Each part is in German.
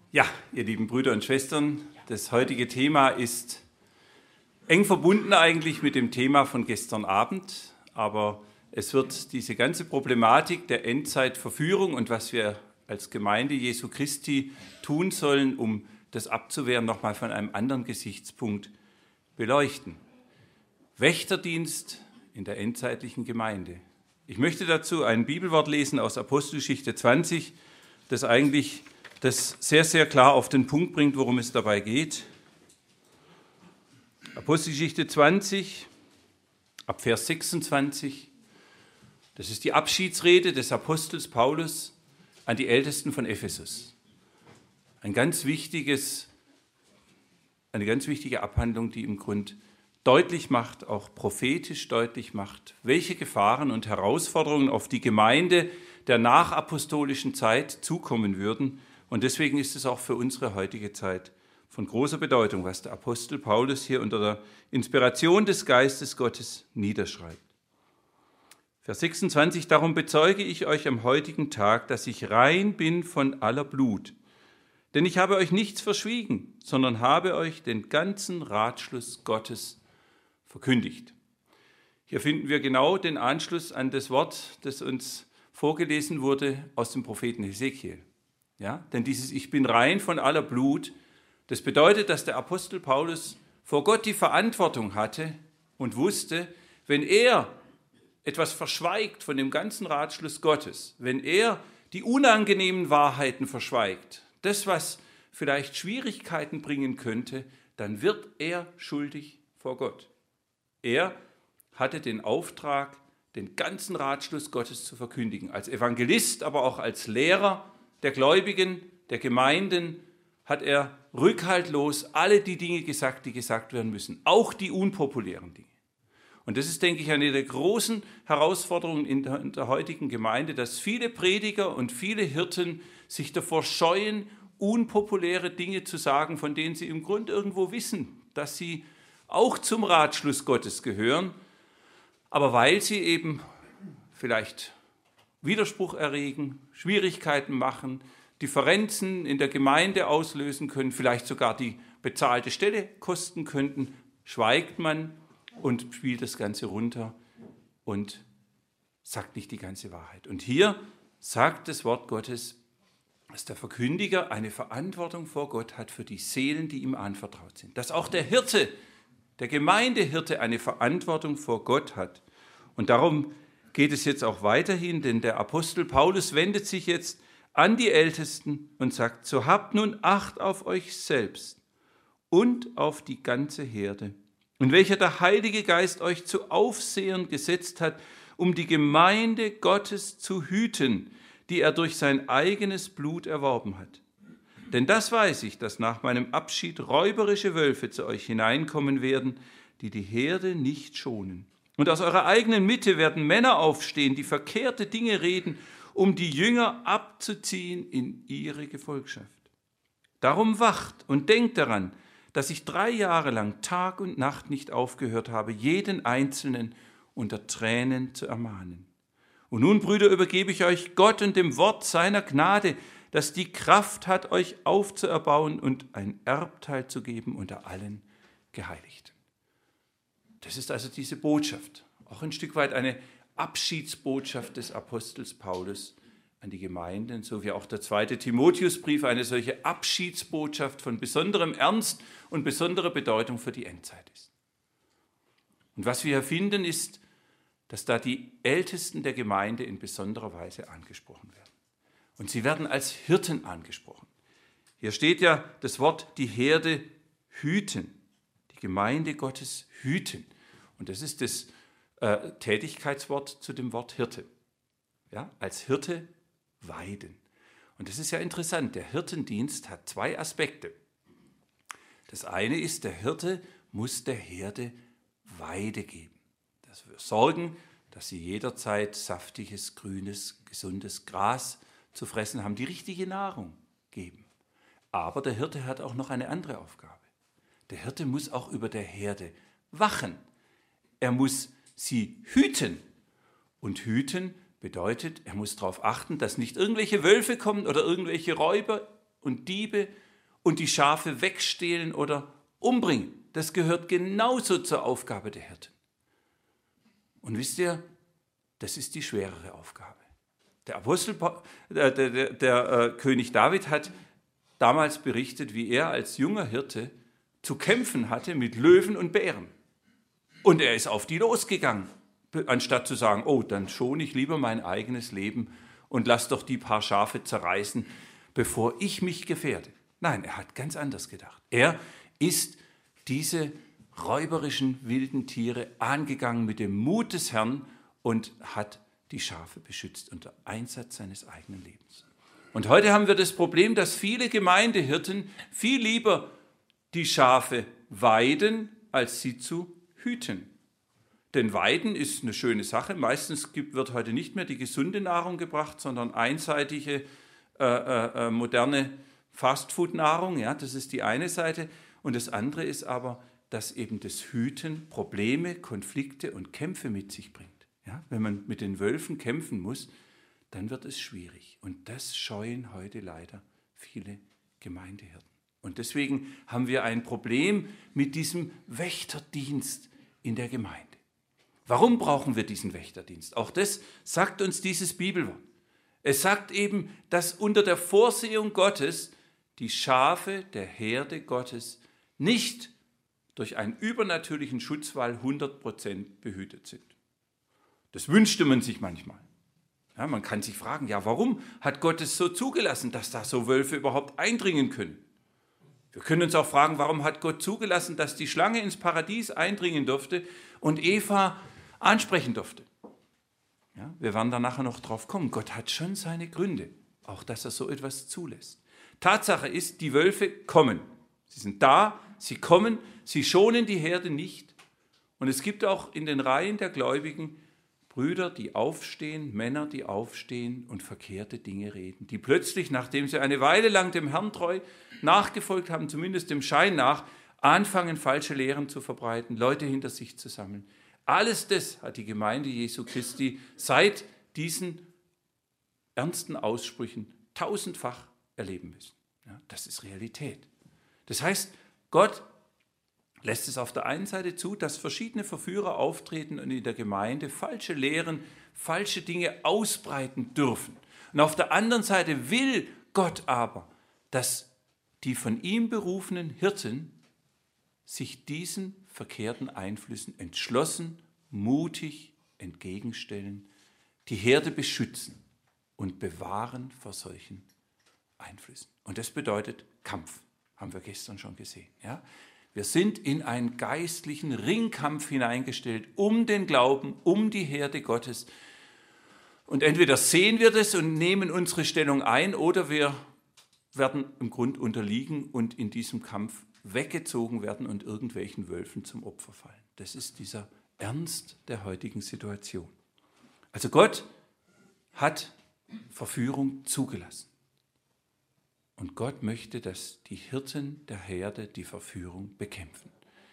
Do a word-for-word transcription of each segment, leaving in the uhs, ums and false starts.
Ja, ihr lieben Brüder und Schwestern, das heutige Thema ist eng verbunden eigentlich mit dem Thema von gestern Abend, aber es wird diese ganze Problematik der Endzeitverführung und was wir als Gemeinde Jesu Christi tun sollen, um das abzuwehren, nochmal von einem anderen Gesichtspunkt beleuchten. Wächterdienst in der endzeitlichen Gemeinde. Ich möchte dazu ein Bibelwort lesen aus Apostelgeschichte zwanzig, das eigentlich das sehr, sehr klar auf den Punkt bringt, worum es dabei geht. Apostelgeschichte zwanzig, ab Vers sechsundzwanzig. Das ist die Abschiedsrede des Apostels Paulus an die Ältesten von Ephesus. Ein ganz wichtiges, eine ganz wichtige Abhandlung, die im Grund deutlich macht, auch prophetisch deutlich macht, welche Gefahren und Herausforderungen auf die Gemeinde der nachapostolischen Zeit zukommen würden. Und deswegen ist es auch für unsere heutige Zeit von großer Bedeutung, was der Apostel Paulus hier unter der Inspiration des Geistes Gottes niederschreibt. Vers sechsundzwanzig, darum bezeuge ich euch am heutigen Tag, dass ich rein bin von aller Blut. Denn ich habe euch nichts verschwiegen, sondern habe euch den ganzen Ratschluss Gottes verkündigt. Hier finden wir genau den Anschluss an das Wort, das uns vorgelesen wurde aus dem Propheten Hesekiel. Ja, denn dieses Ich bin rein von aller Blut, das bedeutet, dass der Apostel Paulus vor Gott die Verantwortung hatte und wusste, wenn er etwas verschweigt von dem ganzen Ratschluss Gottes, wenn er die unangenehmen Wahrheiten verschweigt, das, was vielleicht Schwierigkeiten bringen könnte, dann wird er schuldig vor Gott. Er hatte den Auftrag, den ganzen Ratschluss Gottes zu verkündigen, als Evangelist, aber auch als Lehrer der Gläubigen, der Gemeinden, hat er rückhaltlos alle die Dinge gesagt, die gesagt werden müssen, auch die unpopulären Dinge. Und das ist, denke ich, eine der großen Herausforderungen in der, in der heutigen Gemeinde, dass viele Prediger und viele Hirten sich davor scheuen, unpopuläre Dinge zu sagen, von denen sie im Grunde irgendwo wissen, dass sie auch zum Ratschluss Gottes gehören, aber weil sie eben vielleicht Widerspruch erregen, Schwierigkeiten machen, Differenzen in der Gemeinde auslösen können, vielleicht sogar die bezahlte Stelle kosten könnten, schweigt man und spielt das Ganze runter und sagt nicht die ganze Wahrheit. Und hier sagt das Wort Gottes, dass der Verkündiger eine Verantwortung vor Gott hat für die Seelen, die ihm anvertraut sind. Dass auch der Hirte, der Gemeindehirte eine Verantwortung vor Gott hat. Und darum geht es jetzt auch weiterhin, denn der Apostel Paulus wendet sich jetzt an die Ältesten und sagt, so habt nun Acht auf euch selbst und auf die ganze Herde, in welcher der Heilige Geist euch zu Aufsehern gesetzt hat, um die Gemeinde Gottes zu hüten, die er durch sein eigenes Blut erworben hat. Denn das weiß ich, dass nach meinem Abschied räuberische Wölfe zu euch hineinkommen werden, die die Herde nicht schonen. Und aus eurer eigenen Mitte werden Männer aufstehen, die verkehrte Dinge reden, um die Jünger abzuziehen in ihre Gefolgschaft. Darum wacht und denkt daran, dass ich drei Jahre lang Tag und Nacht nicht aufgehört habe, jeden Einzelnen unter Tränen zu ermahnen. Und nun, Brüder, übergebe ich euch Gott und dem Wort seiner Gnade, das die Kraft hat, euch aufzuerbauen und ein Erbteil zu geben unter allen Geheiligten. Das ist also diese Botschaft, auch ein Stück weit eine Abschiedsbotschaft des Apostels Paulus an die Gemeinden, so wie auch der zweite Timotheusbrief eine solche Abschiedsbotschaft von besonderem Ernst und besonderer Bedeutung für die Endzeit ist. Und was wir hier finden, ist, dass da die Ältesten der Gemeinde in besonderer Weise angesprochen werden. Und sie werden als Hirten angesprochen. Hier steht ja das Wort, die Herde hüten, die Gemeinde Gottes hüten. Und das ist das äh, Tätigkeitswort zu dem Wort Hirte. Ja, als Hirte weiden. Und das ist ja interessant. Der Hirtendienst hat zwei Aspekte. Das eine ist, der Hirte muss der Herde Weide geben. Das wir sorgen, dass sie jederzeit saftiges, grünes, gesundes Gras zu fressen haben, die richtige Nahrung geben. Aber der Hirte hat auch noch eine andere Aufgabe. Der Hirte muss auch über der Herde wachen. Er muss sie hüten. Und hüten bedeutet, er muss darauf achten, dass nicht irgendwelche Wölfe kommen oder irgendwelche Räuber und Diebe und die Schafe wegstehlen oder umbringen. Das gehört genauso zur Aufgabe der Hirten. Und wisst ihr, das ist die schwerere Aufgabe. Der Apostel, der, der, der, der äh, König David hat damals berichtet, wie er als junger Hirte zu kämpfen hatte mit Löwen und Bären. Und er ist auf die losgegangen, anstatt zu sagen, oh, dann schone ich lieber mein eigenes Leben und lass doch die paar Schafe zerreißen, bevor ich mich gefährde. Nein, er hat ganz anders gedacht. Er ist diese räuberischen wilden Tiere angegangen mit dem Mut des Herrn und hat die Schafe beschützt unter Einsatz seines eigenen Lebens. Und heute haben wir das Problem, dass viele Gemeindehirten viel lieber die Schafe weiden, als sie zu hüten. Denn Weiden ist eine schöne Sache. Meistens gibt, wird heute nicht mehr die gesunde Nahrung gebracht, sondern einseitige, äh, äh, moderne Fastfood-Nahrung. Ja, das ist die eine Seite. Und das andere ist aber, dass eben das Hüten Probleme, Konflikte und Kämpfe mit sich bringt. Ja, wenn man mit den Wölfen kämpfen muss, dann wird es schwierig. Und das scheuen heute leider viele Gemeindehirten. Und deswegen haben wir ein Problem mit diesem Wächterdienst in der Gemeinde. Warum brauchen wir diesen Wächterdienst? Auch das sagt uns dieses Bibelwort. Es sagt eben, dass unter der Vorsehung Gottes die Schafe der Herde Gottes nicht durch einen übernatürlichen Schutzwall hundert Prozent behütet sind. Das wünschte man sich manchmal. Ja, man kann sich fragen, ja, warum hat Gott es so zugelassen, dass da so Wölfe überhaupt eindringen können? Wir können uns auch fragen, warum hat Gott zugelassen, dass die Schlange ins Paradies eindringen durfte und Eva ansprechen durfte? Ja, wir werden da nachher noch drauf kommen. Gott hat schon seine Gründe, auch dass er so etwas zulässt. Tatsache ist, die Wölfe kommen. Sie sind da, sie kommen, sie schonen die Herde nicht. Und es gibt auch in den Reihen der Gläubigen Brüder, die aufstehen, Männer, die aufstehen und verkehrte Dinge reden, die plötzlich, nachdem sie eine Weile lang dem Herrn treu nachgefolgt haben, zumindest dem Schein nach, anfangen, falsche Lehren zu verbreiten, Leute hinter sich zu sammeln. Alles das hat die Gemeinde Jesu Christi seit diesen ernsten Aussprüchen tausendfach erleben müssen. Ja, das ist Realität. Das heißt, Gott lässt es auf der einen Seite zu, dass verschiedene Verführer auftreten und in der Gemeinde falsche Lehren, falsche Dinge ausbreiten dürfen. Und auf der anderen Seite will Gott aber, dass die von ihm berufenen Hirten sich diesen verkehrten Einflüssen entschlossen, mutig entgegenstellen, die Herde beschützen und bewahren vor solchen Einflüssen. Und das bedeutet Kampf, haben wir gestern schon gesehen. Ja? Wir sind in einen geistlichen Ringkampf hineingestellt, um den Glauben, um die Herde Gottes. Und entweder sehen wir das und nehmen unsere Stellung ein, oder wir werden im Grund unterliegen und in diesem Kampf weggezogen werden und irgendwelchen Wölfen zum Opfer fallen. Das ist dieser Ernst der heutigen Situation. Also Gott hat Verführung zugelassen. Und Gott möchte, dass die Hirten der Herde die Verführung bekämpfen.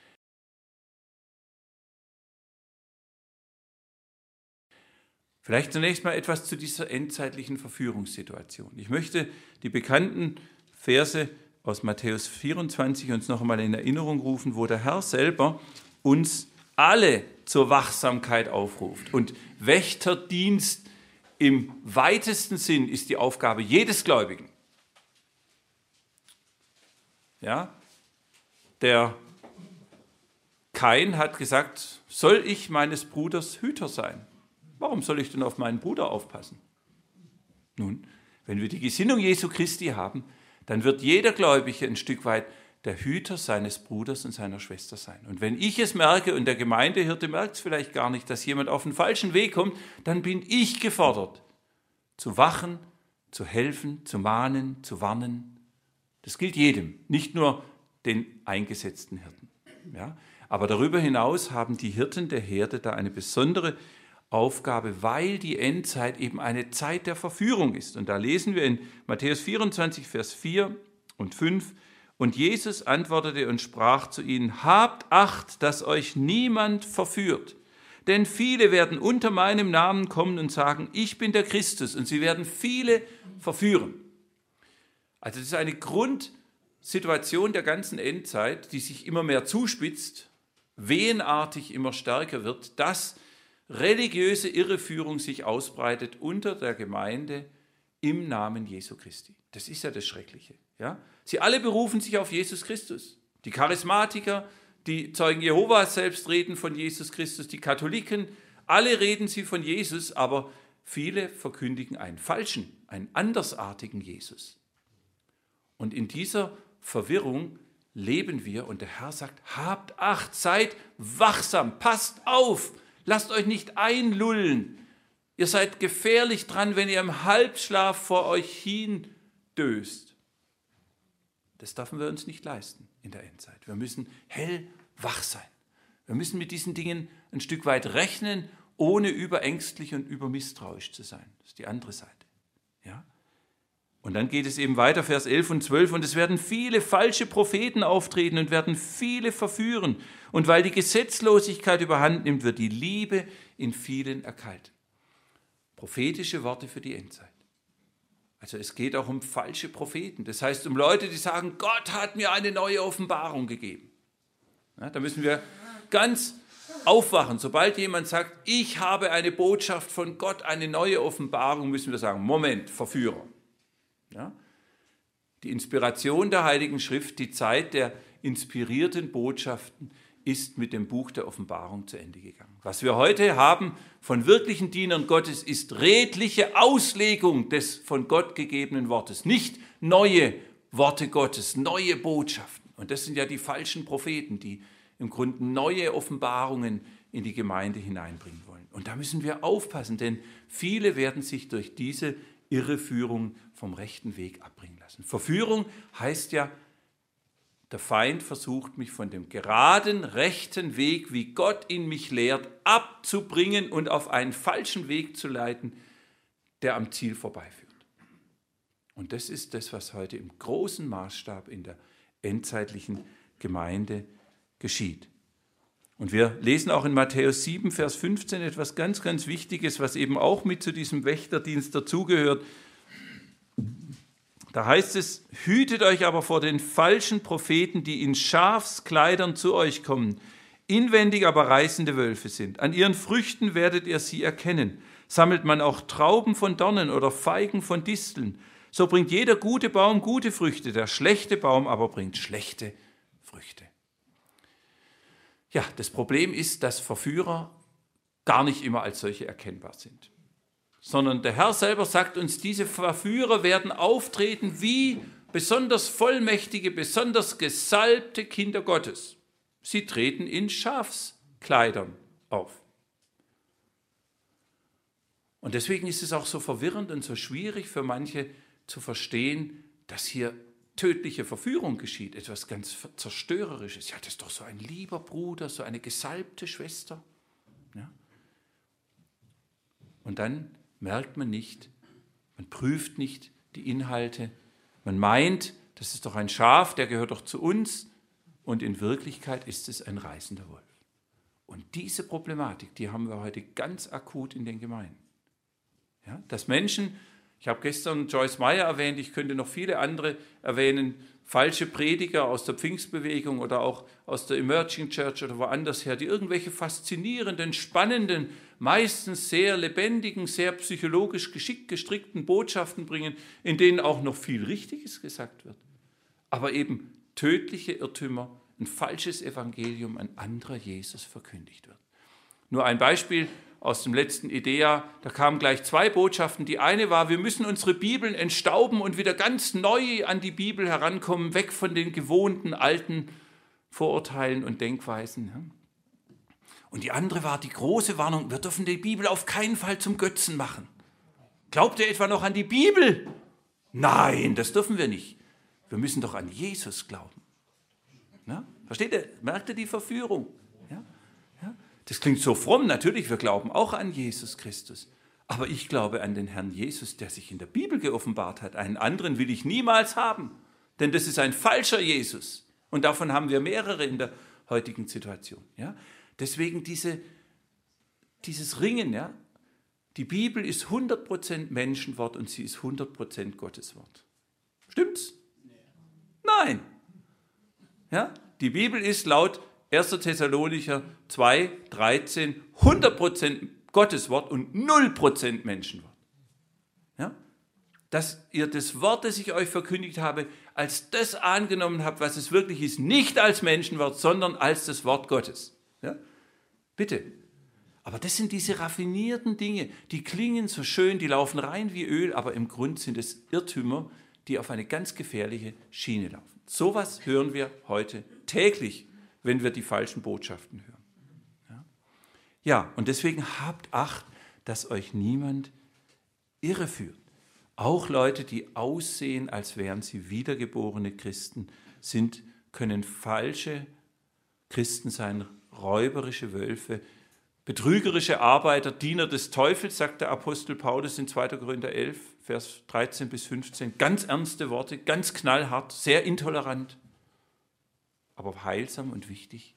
Vielleicht zunächst mal etwas zu dieser endzeitlichen Verführungssituation. Ich möchte die bekannten Verse aus Matthäus vierundzwanzig uns noch einmal in Erinnerung rufen, wo der Herr selber uns alle zur Wachsamkeit aufruft. Und Wächterdienst im weitesten Sinn ist die Aufgabe jedes Gläubigen. Ja, der Kain hat gesagt, soll ich meines Bruders Hüter sein? Warum soll ich denn auf meinen Bruder aufpassen? Nun, wenn wir die Gesinnung Jesu Christi haben, dann wird jeder Gläubige ein Stück weit der Hüter seines Bruders und seiner Schwester sein. Und wenn ich es merke und der Gemeindehirte merkt es vielleicht gar nicht, dass jemand auf den falschen Weg kommt, dann bin ich gefordert, zu wachen, zu helfen, zu mahnen, zu warnen. Das gilt jedem, nicht nur den eingesetzten Hirten. Ja? Aber darüber hinaus haben die Hirten der Herde da eine besondere Aufgabe, weil die Endzeit eben eine Zeit der Verführung ist. Und da lesen wir in Matthäus vierundzwanzig, Vers vier und fünf, und Jesus antwortete und sprach zu ihnen, habt Acht, dass euch niemand verführt. Denn viele werden unter meinem Namen kommen und sagen, ich bin der Christus, und sie werden viele verführen. Also das ist eine Grundsituation der ganzen Endzeit, die sich immer mehr zuspitzt, wehenartig immer stärker wird, dass religiöse Irreführung sich ausbreitet unter der Gemeinde im Namen Jesu Christi. Das ist ja das Schreckliche. Ja? Sie alle berufen sich auf Jesus Christus. Die Charismatiker, die Zeugen Jehovas selbst reden von Jesus Christus, die Katholiken, alle reden sie von Jesus, aber viele verkündigen einen falschen, einen andersartigen Jesus. Und in dieser Verwirrung leben wir und der Herr sagt, habt Acht, seid wachsam, passt auf, lasst euch nicht einlullen. Ihr seid gefährlich dran, wenn ihr im Halbschlaf vor euch hindöst. Das dürfen wir uns nicht leisten in der Endzeit. Wir müssen hellwach sein. Wir müssen mit diesen Dingen ein Stück weit rechnen, ohne überängstlich und übermisstrauisch zu sein. Das ist die andere Seite. Ja? Und dann geht es eben weiter, Vers elf und zwölf, und es werden viele falsche Propheten auftreten und werden viele verführen. Und weil die Gesetzlosigkeit überhand nimmt, wird die Liebe in vielen erkalten. Prophetische Worte für die Endzeit. Also es geht auch um falsche Propheten. Das heißt um Leute, die sagen, Gott hat mir eine neue Offenbarung gegeben. Ja, da müssen wir ganz aufwachen. Sobald jemand sagt, ich habe eine Botschaft von Gott, eine neue Offenbarung, müssen wir sagen, Moment, Verführer. Ja? Die Inspiration der Heiligen Schrift, die Zeit der inspirierten Botschaften ist mit dem Buch der Offenbarung zu Ende gegangen. Was wir heute haben von wirklichen Dienern Gottes, ist redliche Auslegung des von Gott gegebenen Wortes, nicht neue Worte Gottes, neue Botschaften. Und das sind ja die falschen Propheten, die im Grunde neue Offenbarungen in die Gemeinde hineinbringen wollen. Und da müssen wir aufpassen, denn viele werden sich durch diese Irreführung vom rechten Weg abbringen lassen. Verführung heißt ja, der Feind versucht mich von dem geraden, rechten Weg, wie Gott ihn mich lehrt, abzubringen und auf einen falschen Weg zu leiten, der am Ziel vorbeiführt. Und das ist das, was heute im großen Maßstab in der endzeitlichen Gemeinde geschieht. Und wir lesen auch in Matthäus sieben, Vers fünfzehn etwas ganz, ganz Wichtiges, was eben auch mit zu diesem Wächterdienst dazugehört. Da heißt es, hütet euch aber vor den falschen Propheten, die in Schafskleidern zu euch kommen, inwendig aber reißende Wölfe sind. An ihren Früchten werdet ihr sie erkennen. Sammelt man auch Trauben von Dornen oder Feigen von Disteln, so bringt jeder gute Baum gute Früchte, der schlechte Baum aber bringt schlechte Früchte. Ja, das Problem ist, dass Verführer gar nicht immer als solche erkennbar sind. Sondern der Herr selber sagt uns, diese Verführer werden auftreten wie besonders vollmächtige, besonders gesalbte Kinder Gottes. Sie treten in Schafskleidern auf. Und deswegen ist es auch so verwirrend und so schwierig für manche zu verstehen, dass hier tödliche Verführung geschieht, etwas ganz Zerstörerisches. Ja, das ist doch so ein lieber Bruder, so eine gesalbte Schwester. Ja? Und dann merkt man nicht, man prüft nicht die Inhalte, man meint, das ist doch ein Schaf, der gehört doch zu uns, und in Wirklichkeit ist es ein reißender Wolf. Und diese Problematik, die haben wir heute ganz akut in den Gemeinden. Ja, dass Menschen, ich habe gestern Joyce Meyer erwähnt, ich könnte noch viele andere erwähnen, falsche Prediger aus der Pfingstbewegung oder auch aus der Emerging Church oder woanders her, die irgendwelche faszinierenden, spannenden, meistens sehr lebendigen, sehr psychologisch geschickt gestrickten Botschaften bringen, in denen auch noch viel Richtiges gesagt wird. Aber eben tödliche Irrtümer, ein falsches Evangelium, ein anderer Jesus verkündigt wird. Nur ein Beispiel aus dem letzten Idea, da kamen gleich zwei Botschaften. Die eine war, wir müssen unsere Bibeln entstauben und wieder ganz neu an die Bibel herankommen, weg von den gewohnten alten Vorurteilen und Denkweisen. Und die andere war die große Warnung, wir dürfen die Bibel auf keinen Fall zum Götzen machen. Glaubt ihr etwa noch an die Bibel? Nein, das dürfen wir nicht. Wir müssen doch an Jesus glauben. Na? Versteht ihr? Merkt ihr die Verführung? Ja? Ja? Das klingt so fromm, natürlich, wir glauben auch an Jesus Christus. Aber ich glaube an den Herrn Jesus, der sich in der Bibel geoffenbart hat. Einen anderen will ich niemals haben, denn das ist ein falscher Jesus. Und davon haben wir mehrere in der heutigen Situation. Ja? Deswegen diese, dieses Ringen. Ja? Die Bibel ist hundert Prozent Menschenwort und sie ist hundert Prozent Gottes Wort. Stimmt's? Nein. Ja? Die Bibel ist laut erster Thessalonicher zwei, dreizehn hundert Prozent Gottes Wort und null Prozent Menschenwort. Ja? Dass ihr das Wort, das ich euch verkündigt habe, als das angenommen habt, was es wirklich ist, nicht als Menschenwort, sondern als das Wort Gottes. Ja? Bitte. Aber das sind diese raffinierten Dinge, die klingen so schön, die laufen rein wie Öl, aber im Grund sind es Irrtümer, die auf eine ganz gefährliche Schiene laufen. Sowas hören wir heute täglich, wenn wir die falschen Botschaften hören. Ja, ja, und deswegen habt Acht, dass euch niemand irreführt. Auch Leute, die aussehen, als wären sie wiedergeborene Christen, sind, können falsche Christen sein, räuberische Wölfe, betrügerische Arbeiter, Diener des Teufels, sagt der Apostel Paulus in zweiter Korinther elf, Vers dreizehn bis fünfzehn. Ganz ernste Worte, ganz knallhart, sehr intolerant, aber heilsam und wichtig.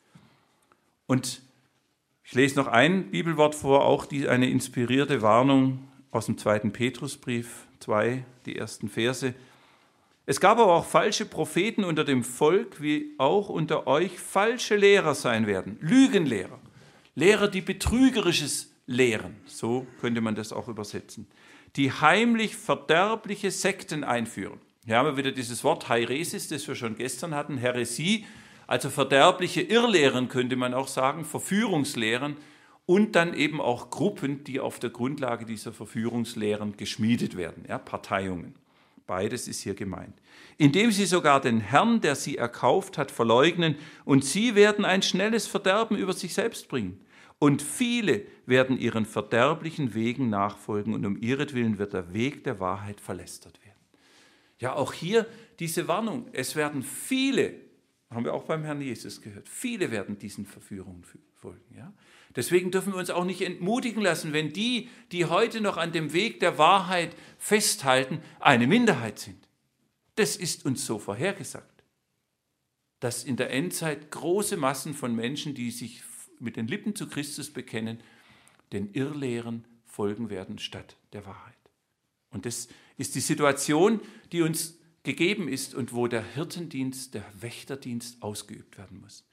Und ich lese noch ein Bibelwort vor, auch die, eine inspirierte Warnung aus dem zweiten Petrusbrief zwei, die ersten Verse. Es gab aber auch falsche Propheten unter dem Volk, wie auch unter euch falsche Lehrer sein werden, Lügenlehrer. Lehrer, die Betrügerisches lehren, so könnte man das auch übersetzen, die heimlich verderbliche Sekten einführen. Hier haben wir wieder dieses Wort Häresis, das wir schon gestern hatten, Häresie, also verderbliche Irrlehren könnte man auch sagen, Verführungslehren und dann eben auch Gruppen, die auf der Grundlage dieser Verführungslehren geschmiedet werden, ja, Parteiungen. Beides ist hier gemeint. Indem sie sogar den Herrn, der sie erkauft hat, verleugnen und sie werden ein schnelles Verderben über sich selbst bringen. Und viele werden ihren verderblichen Wegen nachfolgen und um ihretwillen wird der Weg der Wahrheit verlästert werden. Ja, auch hier diese Warnung. Es werden viele, haben wir auch beim Herrn Jesus gehört, viele werden diesen Verführungen folgen. Ja? Deswegen dürfen wir uns auch nicht entmutigen lassen, wenn die, die heute noch an dem Weg der Wahrheit festhalten, eine Minderheit sind. Das ist uns so vorhergesagt, dass in der Endzeit große Massen von Menschen, die sich mit den Lippen zu Christus bekennen, den Irrlehren folgen werden statt der Wahrheit. Und das ist die Situation, die uns gegeben ist und wo der Hirtendienst, der Wächterdienst ausgeübt werden muss.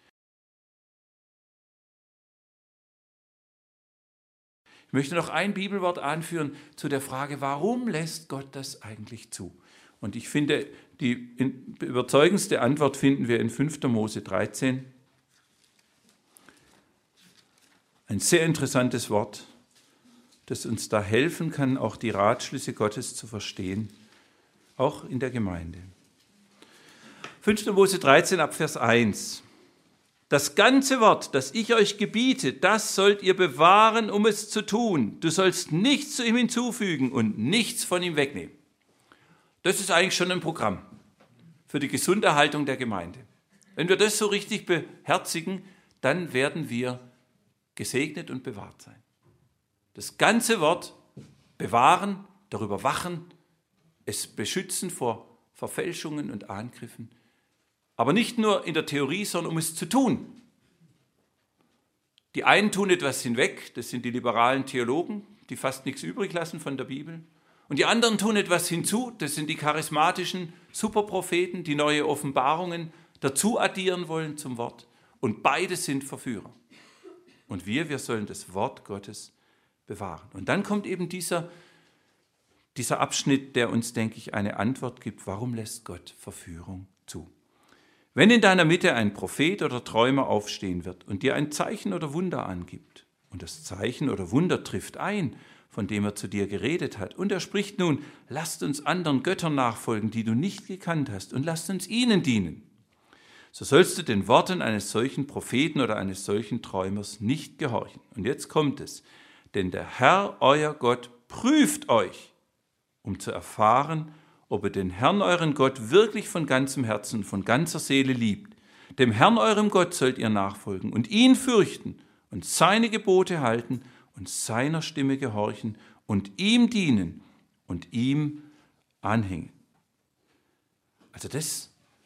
Ich möchte noch ein Bibelwort anführen zu der Frage, warum lässt Gott das eigentlich zu? Und ich finde, die überzeugendste Antwort finden wir in fünfter Mose dreizehn. Ein sehr interessantes Wort, das uns da helfen kann, auch die Ratschlüsse Gottes zu verstehen, auch in der Gemeinde. fünfter Mose dreizehn ab Vers eins. Das ganze Wort, das ich euch gebiete, das sollt ihr bewahren, um es zu tun. Du sollst nichts zu ihm hinzufügen und nichts von ihm wegnehmen. Das ist eigentlich schon ein Programm für die Gesunderhaltung der Gemeinde. Wenn wir das so richtig beherzigen, dann werden wir gesegnet und bewahrt sein. Das ganze Wort bewahren, darüber wachen, es beschützen vor Verfälschungen und Angriffen, aber nicht nur in der Theorie, sondern um es zu tun. Die einen tun etwas hinweg, das sind die liberalen Theologen, die fast nichts übrig lassen von der Bibel. Und die anderen tun etwas hinzu, das sind die charismatischen Superpropheten, die neue Offenbarungen dazu addieren wollen zum Wort. Und beide sind Verführer. Und wir, wir sollen das Wort Gottes bewahren. Und dann kommt eben dieser, dieser Abschnitt, der uns, denke ich, eine Antwort gibt, warum lässt Gott Verführung zu? Wenn in deiner Mitte ein Prophet oder Träumer aufstehen wird und dir ein Zeichen oder Wunder angibt, und das Zeichen oder Wunder trifft ein, von dem er zu dir geredet hat, und er spricht nun, lasst uns anderen Göttern nachfolgen, die du nicht gekannt hast, und lasst uns ihnen dienen, so sollst du den Worten eines solchen Propheten oder eines solchen Träumers nicht gehorchen. Und jetzt kommt es, denn der Herr, euer Gott, prüft euch, um zu erfahren, ob ihr den Herrn, euren Gott, wirklich von ganzem Herzen, von ganzer Seele liebt. Dem Herrn, eurem Gott, sollt ihr nachfolgen und ihn fürchten und seine Gebote halten und seiner Stimme gehorchen und ihm dienen und ihm anhängen. Also das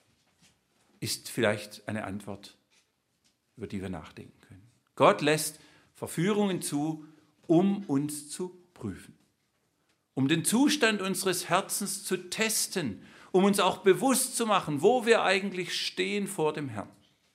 ist vielleicht eine Antwort, über die wir nachdenken können. Gott lässt Verführungen zu, um uns zu prüfen. um den Zustand unseres Herzens zu testen, um uns auch bewusst zu machen, wo wir eigentlich stehen vor dem Herrn.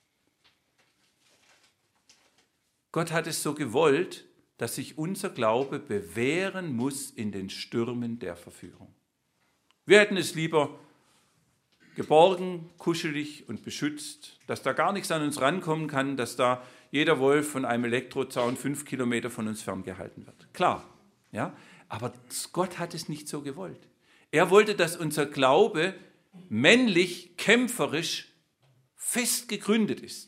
Gott hat es so gewollt, dass sich unser Glaube bewähren muss in den Stürmen der Verführung. Wir hätten es lieber geborgen, kuschelig und beschützt, dass da gar nichts an uns rankommen kann, dass da jeder Wolf von einem Elektrozaun fünf Kilometer von uns ferngehalten wird. Klar, ja, aber Gott hat es nicht so gewollt. Er wollte, dass unser Glaube männlich, kämpferisch, fest gegründet ist.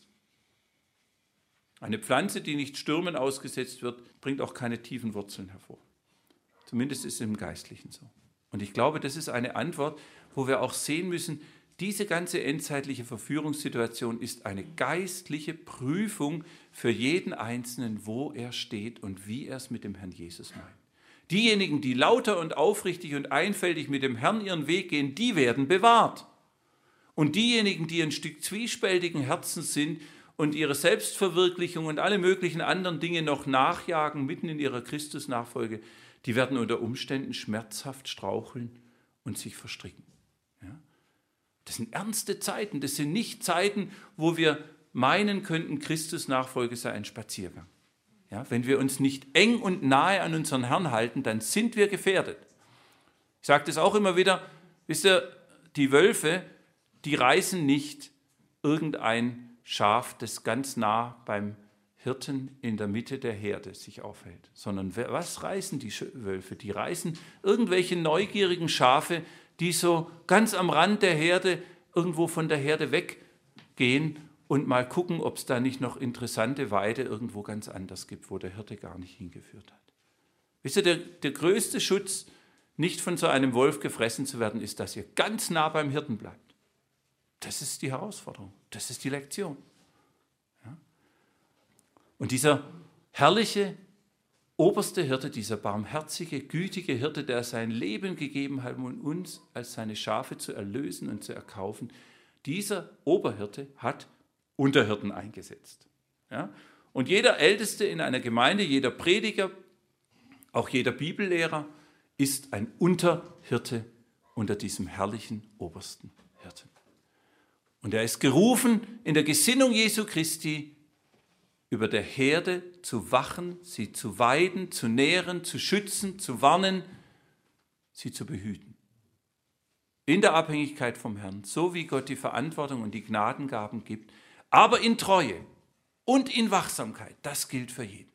Eine Pflanze, die nicht Stürmen ausgesetzt wird, bringt auch keine tiefen Wurzeln hervor. Zumindest ist es im Geistlichen so. Und ich glaube, das ist eine Antwort, wo wir auch sehen müssen, diese ganze endzeitliche Verführungssituation ist eine geistliche Prüfung für jeden Einzelnen, wo er steht und wie er es mit dem Herrn Jesus meint. Diejenigen, die lauter und aufrichtig und einfältig mit dem Herrn ihren Weg gehen, die werden bewahrt. Und diejenigen, die ein Stück zwiespältigen Herzens sind und ihre Selbstverwirklichung und alle möglichen anderen Dinge noch nachjagen, mitten in ihrer Christusnachfolge, die werden unter Umständen schmerzhaft straucheln und sich verstricken. Ja? Das sind ernste Zeiten, das sind nicht Zeiten, wo wir meinen könnten, Christusnachfolge sei ein Spaziergang. Ja? Wenn wir uns nicht eng und nahe an unseren Herrn halten, dann sind wir gefährdet. Ich sage das auch immer wieder, wisst ihr, die Wölfe, die reißen nicht irgendein Schaf, das ganz nah beim Hirten in der Mitte der Herde sich aufhält, sondern was reißen die Wölfe? Die reißen irgendwelche neugierigen Schafe, die so ganz am Rand der Herde irgendwo von der Herde weggehen und mal gucken, ob es da nicht noch interessante Weide irgendwo ganz anders gibt, wo der Hirte gar nicht hingeführt hat. Wisst ihr, der, der größte Schutz, nicht von so einem Wolf gefressen zu werden, ist, dass ihr ganz nah beim Hirten bleibt. Das ist die Herausforderung, das ist die Lektion. Ja? Und dieser herrliche oberste Hirte, dieser barmherzige, gütige Hirte, der sein Leben gegeben hat, um uns als seine Schafe zu erlösen und zu erkaufen, dieser Oberhirte hat Unterhirten eingesetzt. Ja? Und jeder Älteste in einer Gemeinde, jeder Prediger, auch jeder Bibellehrer ist ein Unterhirte unter diesem herrlichen obersten Hirten. Und er ist gerufen, in der Gesinnung Jesu Christi über der Herde zu wachen, sie zu weiden, zu nähren, zu schützen, zu warnen, sie zu behüten. In der Abhängigkeit vom Herrn, so wie Gott die Verantwortung und die Gnadengaben gibt, aber in Treue und in Wachsamkeit. Das gilt für jeden.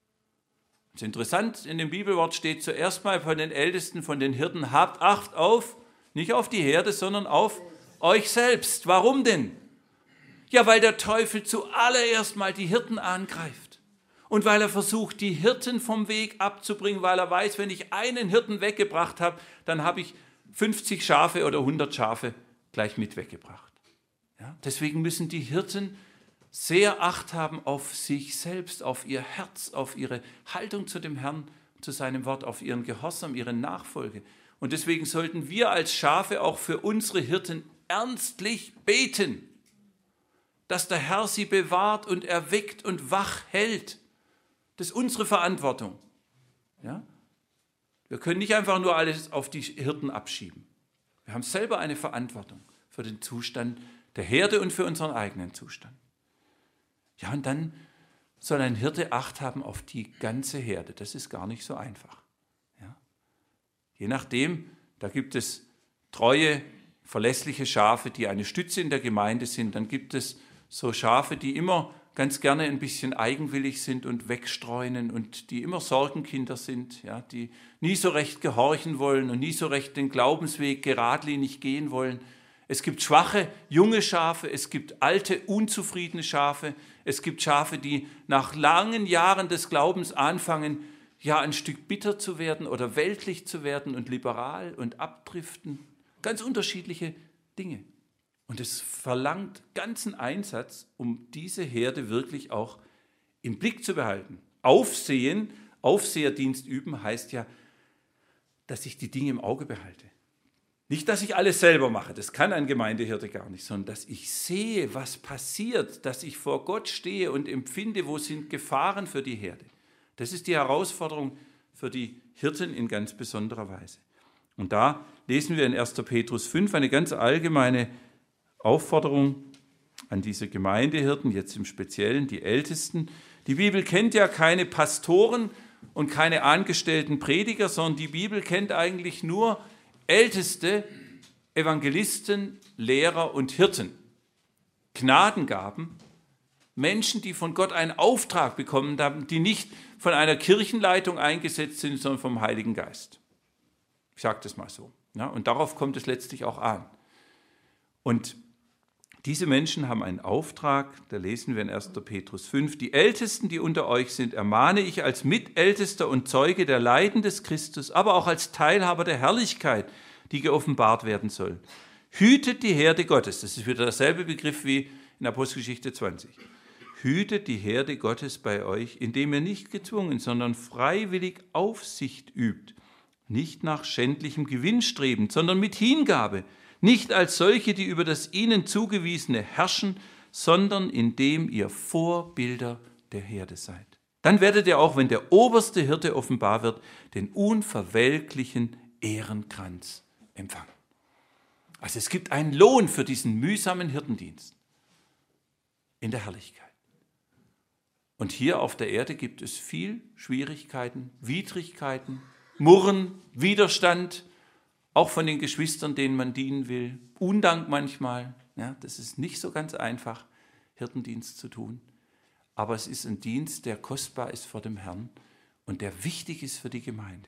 Das ist interessant, in dem Bibelwort steht zuerst mal von den Ältesten, von den Hirten, habt Acht auf, nicht auf die Herde, sondern auf euch selbst. Warum denn? Ja, weil der Teufel zuallererst mal die Hirten angreift und weil er versucht, die Hirten vom Weg abzubringen, weil er weiß, wenn ich einen Hirten weggebracht habe, dann habe ich fünfzig Schafe oder hundert Schafe gleich mit weggebracht. Ja, deswegen müssen die Hirten sehr Acht haben auf sich selbst, auf ihr Herz, auf ihre Haltung zu dem Herrn, zu seinem Wort, auf ihren Gehorsam, ihre Nachfolge. Und deswegen sollten wir als Schafe auch für unsere Hirten ernstlich beten, dass der Herr sie bewahrt und erweckt und wach hält. Das ist unsere Verantwortung. Ja? Wir können nicht einfach nur alles auf die Hirten abschieben. Wir haben selber eine Verantwortung für den Zustand der Herde und für unseren eigenen Zustand. Ja, und dann soll ein Hirte Acht haben auf die ganze Herde. Das ist gar nicht so einfach. Ja? Je nachdem, da gibt es treue, verlässliche Schafe, die eine Stütze in der Gemeinde sind. Dann gibt es so Schafe, die immer ganz gerne ein bisschen eigenwillig sind und wegstreunen und die immer Sorgenkinder sind, ja, die nie so recht gehorchen wollen und nie so recht den Glaubensweg geradlinig gehen wollen. Es gibt schwache, junge Schafe, es gibt alte, unzufriedene Schafe, es gibt Schafe, die nach langen Jahren des Glaubens anfangen, ja, ein Stück bitter zu werden oder weltlich zu werden und liberal und abdriften. Ganz unterschiedliche Dinge. Und es verlangt ganzen Einsatz, um diese Herde wirklich auch im Blick zu behalten. Aufsehen, Aufseherdienst üben heißt ja, dass ich die Dinge im Auge behalte. Nicht, dass ich alles selber mache, das kann ein Gemeindehirte gar nicht, sondern dass ich sehe, was passiert, dass ich vor Gott stehe und empfinde, wo sind Gefahren für die Herde. Das ist die Herausforderung für die Hirten in ganz besonderer Weise. Und da lesen wir in erster Petrus fünf eine ganz allgemeine Aufforderung an diese Gemeindehirten, jetzt im Speziellen die Ältesten. Die Bibel kennt ja keine Pastoren und keine angestellten Prediger, sondern die Bibel kennt eigentlich nur Älteste, Evangelisten, Lehrer und Hirten. Gnadengaben, Menschen, die von Gott einen Auftrag bekommen haben, die nicht von einer Kirchenleitung eingesetzt sind, sondern vom Heiligen Geist. Ich sage das mal so. Ja, und darauf kommt es letztlich auch an. Und diese Menschen haben einen Auftrag, da lesen wir in erster Petrus fünf, die Ältesten, die unter euch sind, ermahne ich als Mitältester und Zeuge der Leiden des Christus, aber auch als Teilhaber der Herrlichkeit, die geoffenbart werden soll. Hütet die Herde Gottes, das ist wieder derselbe Begriff wie in Apostelgeschichte zwanzig. Hütet die Herde Gottes bei euch, indem ihr nicht gezwungen, sondern freiwillig Aufsicht übt, nicht nach schändlichem Gewinn strebend, sondern mit Hingabe, nicht als solche, die über das ihnen zugewiesene herrschen, sondern indem ihr Vorbilder der Herde seid. Dann werdet ihr auch, wenn der oberste Hirte offenbar wird, den unverwelklichen Ehrenkranz empfangen. Also es gibt einen Lohn für diesen mühsamen Hirtendienst in der Herrlichkeit. Und hier auf der Erde gibt es viel Schwierigkeiten, Widrigkeiten, Murren, Widerstand, auch von den Geschwistern, denen man dienen will, Undank manchmal. Ja, das ist nicht so ganz einfach, Hirtendienst zu tun. Aber es ist ein Dienst, der kostbar ist vor dem Herrn und der wichtig ist für die Gemeinde.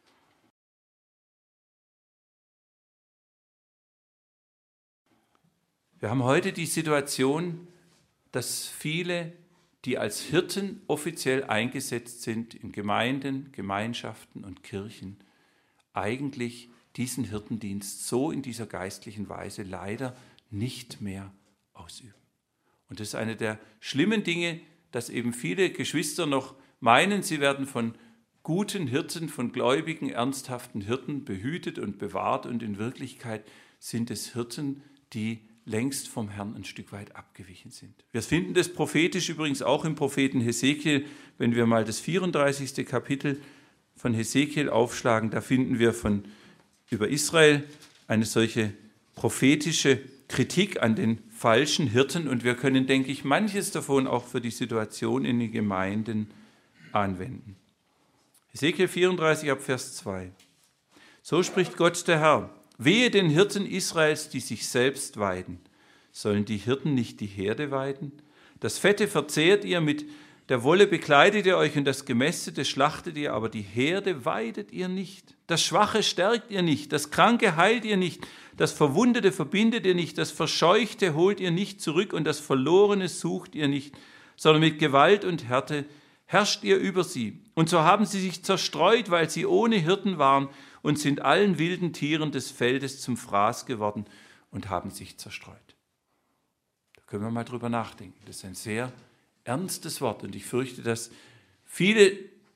Wir haben heute die Situation, dass viele, die als Hirten offiziell eingesetzt sind in Gemeinden, Gemeinschaften und Kirchen, eigentlich diesen Hirtendienst so in dieser geistlichen Weise leider nicht mehr ausüben. Und das ist eine der schlimmen Dinge, dass eben viele Geschwister noch meinen, sie werden von guten Hirten, von gläubigen, ernsthaften Hirten behütet und bewahrt und in Wirklichkeit sind es Hirten, die längst vom Herrn ein Stück weit abgewichen sind. Wir finden das prophetisch übrigens auch im Propheten Hesekiel, wenn wir mal das vierunddreißigste Kapitel von Hesekiel aufschlagen, da finden wir von über Israel eine solche prophetische Kritik an den falschen Hirten und wir können, denke ich, manches davon auch für die Situation in den Gemeinden anwenden. Hesekiel vierunddreißig ab Vers zwei. So spricht Gott der Herr: Wehe den Hirten Israels, die sich selbst weiden. Sollen die Hirten nicht die Herde weiden? Das Fette verzehrt ihr, mit der Wolle bekleidet ihr euch und das Gemästete schlachtet ihr, aber die Herde weidet ihr nicht. Das Schwache stärkt ihr nicht, das Kranke heilt ihr nicht, das Verwundete verbindet ihr nicht, das Verscheuchte holt ihr nicht zurück und das Verlorene sucht ihr nicht, sondern mit Gewalt und Härte herrscht ihr über sie. Und so haben sie sich zerstreut, weil sie ohne Hirten waren und sind allen wilden Tieren des Feldes zum Fraß geworden und haben sich zerstreut. Da können wir mal drüber nachdenken. Das ist ein sehr ernstes Wort und ich fürchte, dass viele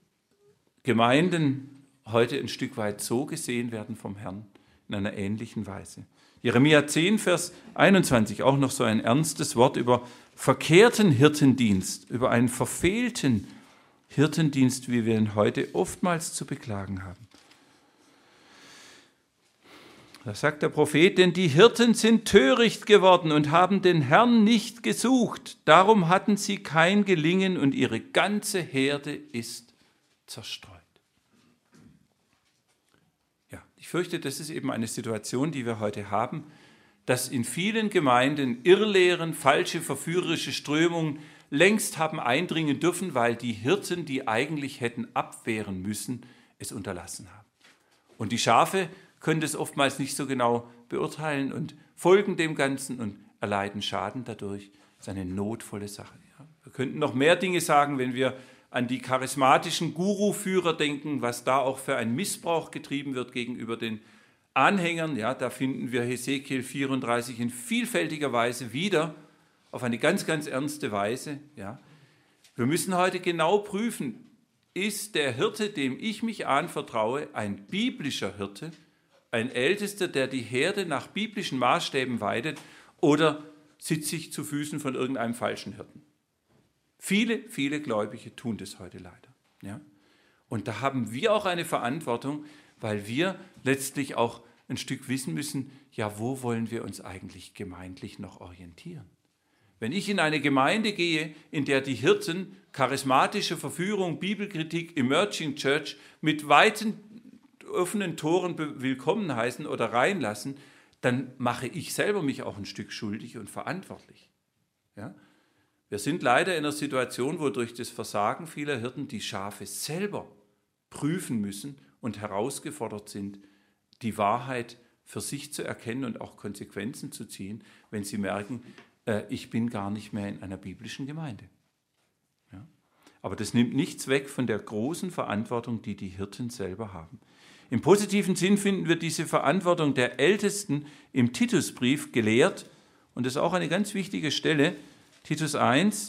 Gemeinden heute ein Stück weit so gesehen werden vom Herrn in einer ähnlichen Weise. Jeremia zehn, Vers einundzwanzig, auch noch so ein ernstes Wort über verkehrten Hirtendienst, über einen verfehlten Hirtendienst, wie wir ihn heute oftmals zu beklagen haben. Da sagt der Prophet, denn die Hirten sind töricht geworden und haben den Herrn nicht gesucht. Darum hatten sie kein Gelingen und ihre ganze Herde ist zerstreut. Ja, ich fürchte, das ist eben eine Situation, die wir heute haben, dass in vielen Gemeinden Irrlehren, falsche, verführerische Strömungen längst haben eindringen dürfen, weil die Hirten, die eigentlich hätten abwehren müssen, es unterlassen haben. Und die Schafe können das oftmals nicht so genau beurteilen und folgen dem Ganzen und erleiden Schaden dadurch. Das ist eine notvolle Sache. Ja. Wir könnten noch mehr Dinge sagen, wenn wir an die charismatischen Guru-Führer denken, was da auch für ein Missbrauch getrieben wird gegenüber den Anhängern. Ja, da finden wir Hesekiel vierunddreißig in vielfältiger Weise wieder, auf eine ganz, ganz ernste Weise. Ja. Wir müssen heute genau prüfen, ist der Hirte, dem ich mich anvertraue, ein biblischer Hirte, ein Ältester, der die Herde nach biblischen Maßstäben weidet, oder sitze ich zu Füßen von irgendeinem falschen Hirten? Viele, viele Gläubige tun das heute leider. Ja? Und da haben wir auch eine Verantwortung, weil wir letztlich auch ein Stück wissen müssen, ja, wo wollen wir uns eigentlich gemeindlich noch orientieren? Wenn ich in eine Gemeinde gehe, in der die Hirten charismatische Verführung, Bibelkritik, Emerging Church mit weiten offenen Toren willkommen heißen oder reinlassen, dann mache ich selber mich auch ein Stück schuldig und verantwortlich. Ja? Wir sind leider in einer Situation, wo durch das Versagen vieler Hirten die Schafe selber prüfen müssen und herausgefordert sind, die Wahrheit für sich zu erkennen und auch Konsequenzen zu ziehen, wenn sie merken, äh, ich bin gar nicht mehr in einer biblischen Gemeinde. Ja? Aber das nimmt nichts weg von der großen Verantwortung, die die Hirten selber haben. Im positiven Sinn finden wir diese Verantwortung der Ältesten im Titusbrief gelehrt. Und das ist auch eine ganz wichtige Stelle, Titus eins.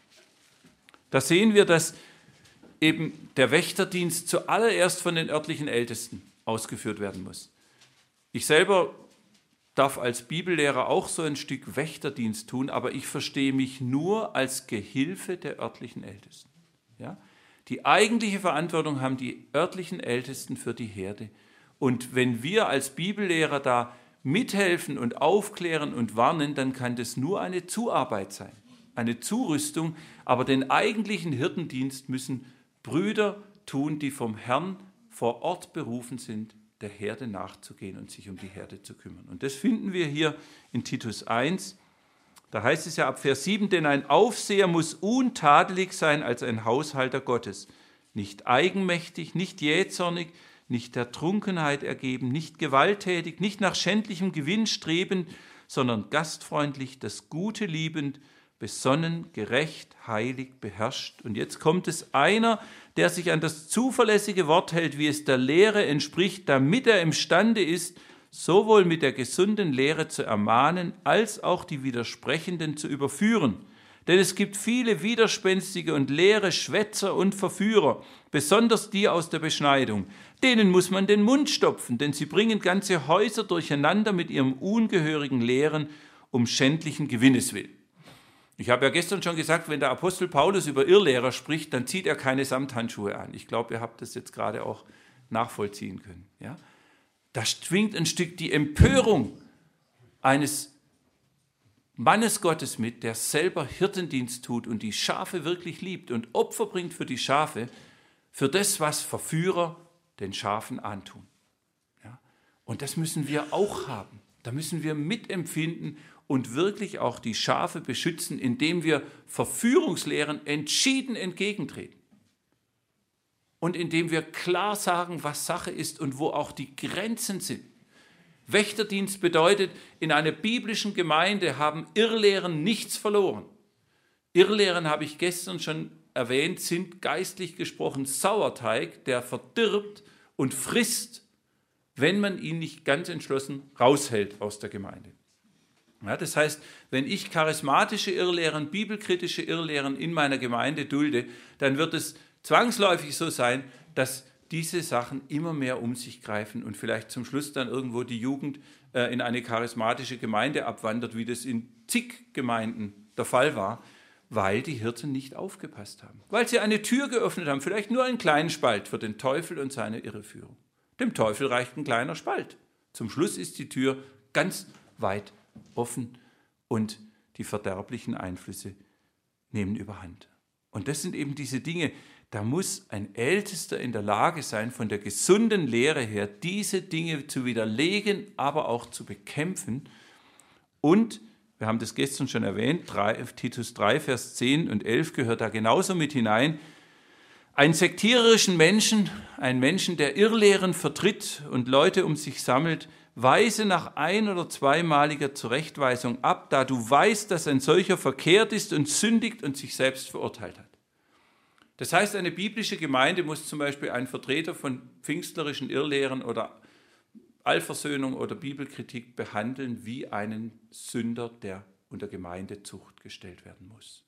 Da sehen wir, dass eben der Wächterdienst zuallererst von den örtlichen Ältesten ausgeführt werden muss. Ich selber darf als Bibellehrer auch so ein Stück Wächterdienst tun, aber ich verstehe mich nur als Gehilfe der örtlichen Ältesten. Ja? Die eigentliche Verantwortung haben die örtlichen Ältesten für die Herde. Und wenn wir als Bibellehrer da mithelfen und aufklären und warnen, dann kann das nur eine Zuarbeit sein, eine Zurüstung. Aber den eigentlichen Hirtendienst müssen Brüder tun, die vom Herrn vor Ort berufen sind, der Herde nachzugehen und sich um die Herde zu kümmern. Und das finden wir hier in Titus eins. Da heißt es ja ab Vers sieben, denn ein Aufseher muss untadelig sein als ein Haushalter Gottes, nicht eigenmächtig, nicht jähzornig, nicht der Trunkenheit ergeben, nicht gewalttätig, nicht nach schändlichem Gewinn strebend, sondern gastfreundlich, das Gute liebend, besonnen, gerecht, heilig, beherrscht. Und jetzt kommt es einer, der sich an das zuverlässige Wort hält, wie es der Lehre entspricht, damit er imstande ist, sowohl mit der gesunden Lehre zu ermahnen, als auch die Widersprechenden zu überführen. Denn es gibt viele widerspenstige und leere Schwätzer und Verführer, besonders die aus der Beschneidung. Denen muss man den Mund stopfen, denn sie bringen ganze Häuser durcheinander mit ihrem ungehörigen Lehren um schändlichen Gewinnes willen. Ich habe ja gestern schon gesagt, wenn der Apostel Paulus über Irrlehrer spricht, dann zieht er keine Samthandschuhe an. Ich glaube, ihr habt das jetzt gerade auch nachvollziehen können. Ja? Da schwingt ein Stück die Empörung eines Mannes Gottes mit, der selber Hirtendienst tut und die Schafe wirklich liebt und Opfer bringt für die Schafe, für das, was Verführer den Schafen antun. Ja? Und das müssen wir auch haben. Da müssen wir mitempfinden und wirklich auch die Schafe beschützen, indem wir Verführungslehren entschieden entgegentreten. Und indem wir klar sagen, was Sache ist und wo auch die Grenzen sind. Wächterdienst bedeutet, in einer biblischen Gemeinde haben Irrlehren nichts verloren. Irrlehren, habe ich gestern schon erwähnt, sind geistlich gesprochen Sauerteig, der verdirbt und frisst, wenn man ihn nicht ganz entschlossen raushält aus der Gemeinde. Ja, das heißt, wenn ich charismatische Irrlehren, bibelkritische Irrlehren in meiner Gemeinde dulde, dann wird es zwangsläufig so sein, dass diese Sachen immer mehr um sich greifen und vielleicht zum Schluss dann irgendwo die Jugend äh, in eine charismatische Gemeinde abwandert, wie das in zig Gemeinden der Fall war, weil die Hirten nicht aufgepasst haben. Weil sie eine Tür geöffnet haben, vielleicht nur einen kleinen Spalt für den Teufel und seine Irreführung. Dem Teufel reicht ein kleiner Spalt. Zum Schluss ist die Tür ganz weit offen und die verderblichen Einflüsse nehmen überhand. Und das sind eben diese Dinge, da muss ein Ältester in der Lage sein, von der gesunden Lehre her diese Dinge zu widerlegen, aber auch zu bekämpfen. Und, wir haben das gestern schon erwähnt, Titus drei, Vers zehn und elf gehört da genauso mit hinein, einen sektiererischen Menschen, einen Menschen, der Irrlehren vertritt und Leute um sich sammelt, weise nach ein- oder zweimaliger Zurechtweisung ab, da du weißt, dass ein solcher verkehrt ist und sündigt und sich selbst verurteilt hat. Das heißt, eine biblische Gemeinde muss zum Beispiel einen Vertreter von pfingstlerischen Irrlehren oder Allversöhnung oder Bibelkritik behandeln wie einen Sünder, der unter Gemeindezucht gestellt werden muss.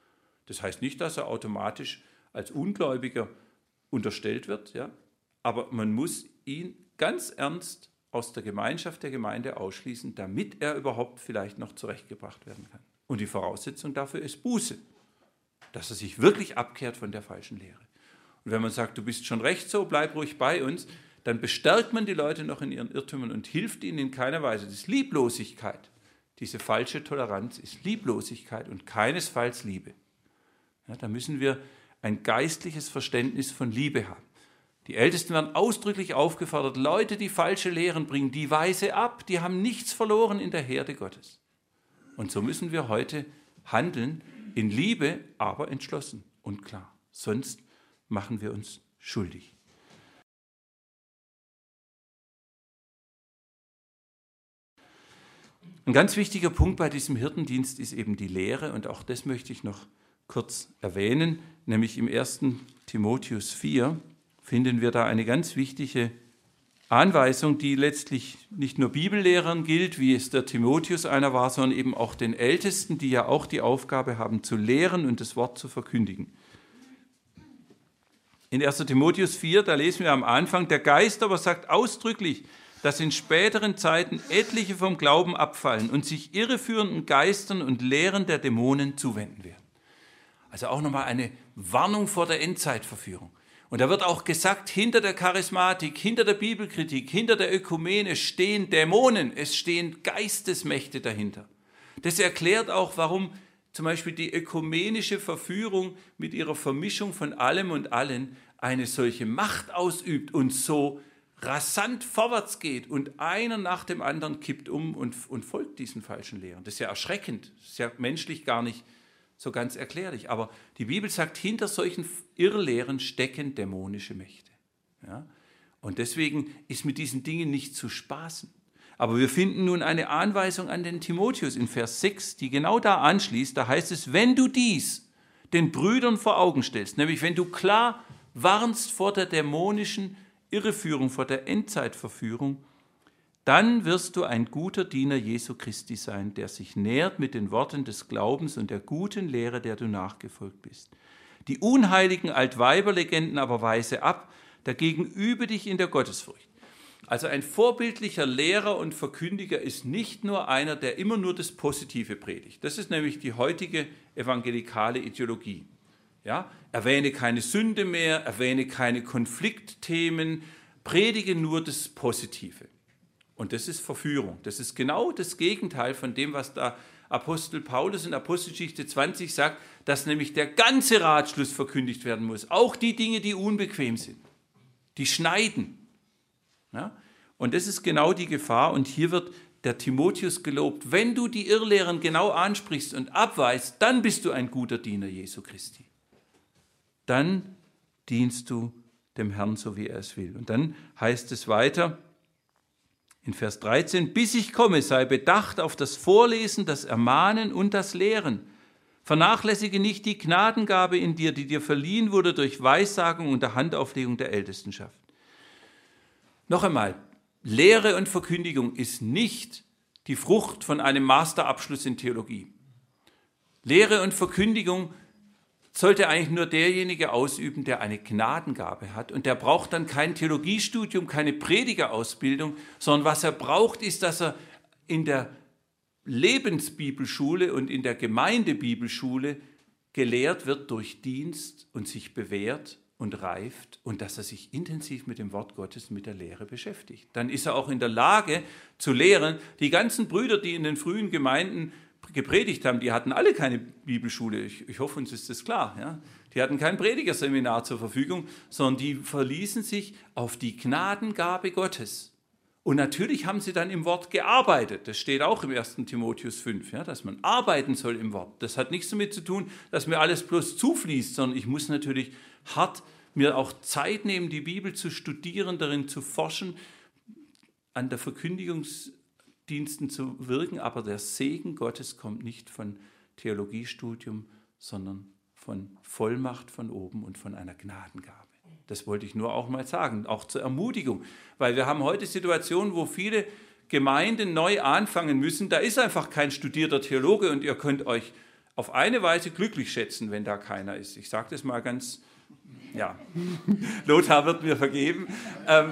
Das heißt nicht, dass er automatisch als Ungläubiger unterstellt wird, ja? Aber man muss ihn ganz ernst aus der Gemeinschaft der Gemeinde ausschließen, damit er überhaupt vielleicht noch zurechtgebracht werden kann. Und die Voraussetzung dafür ist Buße, dass er sich wirklich abkehrt von der falschen Lehre. Und wenn man sagt, du bist schon recht so, bleib ruhig bei uns, dann bestärkt man die Leute noch in ihren Irrtümern und hilft ihnen in keiner Weise. Das ist Lieblosigkeit. Diese falsche Toleranz ist Lieblosigkeit und keinesfalls Liebe. Ja, da müssen wir ein geistliches Verständnis von Liebe haben. Die Ältesten werden ausdrücklich aufgefordert, Leute, die falsche Lehren bringen, die weise ab, die haben nichts verloren in der Herde Gottes. Und so müssen wir heute handeln, in Liebe, aber entschlossen und klar. Sonst machen wir uns schuldig. Ein ganz wichtiger Punkt bei diesem Hirtendienst ist eben die Lehre, und auch das möchte ich noch kurz erwähnen, nämlich im ersten Timotheus vier finden wir da eine ganz wichtige Anweisung, die letztlich nicht nur Bibellehrern gilt, wie es der Timotheus einer war, sondern eben auch den Ältesten, die ja auch die Aufgabe haben, zu lehren und das Wort zu verkündigen. In ersten Timotheus vier, da lesen wir am Anfang, der Geist aber sagt ausdrücklich, dass in späteren Zeiten etliche vom Glauben abfallen und sich irreführenden Geistern und Lehren der Dämonen zuwenden werden. Also auch nochmal eine Warnung vor der Endzeitverführung. Und da wird auch gesagt, hinter der Charismatik, hinter der Bibelkritik, hinter der Ökumene stehen Dämonen, es stehen Geistesmächte dahinter. Das erklärt auch, warum zum Beispiel die ökumenische Verführung mit ihrer Vermischung von allem und allen eine solche Macht ausübt und so rasant vorwärts geht und einer nach dem anderen kippt um und, und folgt diesen falschen Lehren. Das ist ja erschreckend, das ist ja menschlich gar nicht so ganz erklärlich. Aber die Bibel sagt, hinter solchen Irrlehren stecken dämonische Mächte. Ja? Und deswegen ist mit diesen Dingen nicht zu spaßen. Aber wir finden nun eine Anweisung an den Timotheus in Vers sechs, die genau da anschließt. Da heißt es, wenn du dies den Brüdern vor Augen stellst, nämlich wenn du klar warnst vor der dämonischen Irreführung, vor der Endzeitverführung, dann wirst du ein guter Diener Jesu Christi sein, der sich nährt mit den Worten des Glaubens und der guten Lehre, der du nachgefolgt bist. Die unheiligen Altweiberlegenden aber weise ab, dagegen übe dich in der Gottesfurcht. Also ein vorbildlicher Lehrer und Verkündiger ist nicht nur einer, der immer nur das Positive predigt. Das ist nämlich die heutige evangelikale Ideologie. Ja, erwähne keine Sünde mehr, erwähne keine Konfliktthemen, predige nur das Positive. Und das ist Verführung. Das ist genau das Gegenteil von dem, was der Apostel Paulus in Apostelgeschichte zwanzig sagt, dass nämlich der ganze Ratschluss verkündigt werden muss. Auch die Dinge, die unbequem sind, die schneiden. Ja? Und das ist genau die Gefahr. Und hier wird der Timotheus gelobt. Wenn du die Irrlehren genau ansprichst und abweist, dann bist du ein guter Diener Jesu Christi. Dann dienst du dem Herrn, so wie er es will. Und dann heißt es weiter in Vers dreizehn, bis ich komme, sei bedacht auf das Vorlesen, das Ermahnen und das Lehren. Vernachlässige nicht die Gnadengabe in dir, die dir verliehen wurde durch Weissagung und der Handauflegung der Ältestenschaft. Noch einmal, Lehre und Verkündigung ist nicht die Frucht von einem Masterabschluss in Theologie. Lehre und Verkündigung sollte eigentlich nur derjenige ausüben, der eine Gnadengabe hat. Und der braucht dann kein Theologiestudium, keine Predigerausbildung, sondern was er braucht, ist, dass er in der Lebensbibelschule und in der Gemeindebibelschule gelehrt wird durch Dienst und sich bewährt und reift und dass er sich intensiv mit dem Wort Gottes, mit der Lehre beschäftigt. Dann ist er auch in der Lage zu lehren. Die ganzen Brüder, die in den frühen Gemeinden gepredigt haben, die hatten alle keine Bibelschule. Ich, ich hoffe, uns ist das klar. Ja? Die hatten kein Predigerseminar zur Verfügung, sondern die verließen sich auf die Gnadengabe Gottes. Und natürlich haben sie dann im Wort gearbeitet. Das steht auch im ersten Timotheus fünf, ja, dass man arbeiten soll im Wort. Das hat nichts damit zu tun, dass mir alles bloß zufließt, sondern ich muss natürlich hart mir auch Zeit nehmen, die Bibel zu studieren, darin zu forschen, an der Verkündigungs Diensten zu wirken, aber der Segen Gottes kommt nicht von Theologiestudium, sondern von Vollmacht von oben und von einer Gnadengabe. Das wollte ich nur auch mal sagen, auch zur Ermutigung, weil wir haben heute Situationen, wo viele Gemeinden neu anfangen müssen. Da ist einfach kein studierter Theologe und ihr könnt euch auf eine Weise glücklich schätzen, wenn da keiner ist. Ich sage das mal ganz, ja, Lothar wird mir vergeben. Ähm,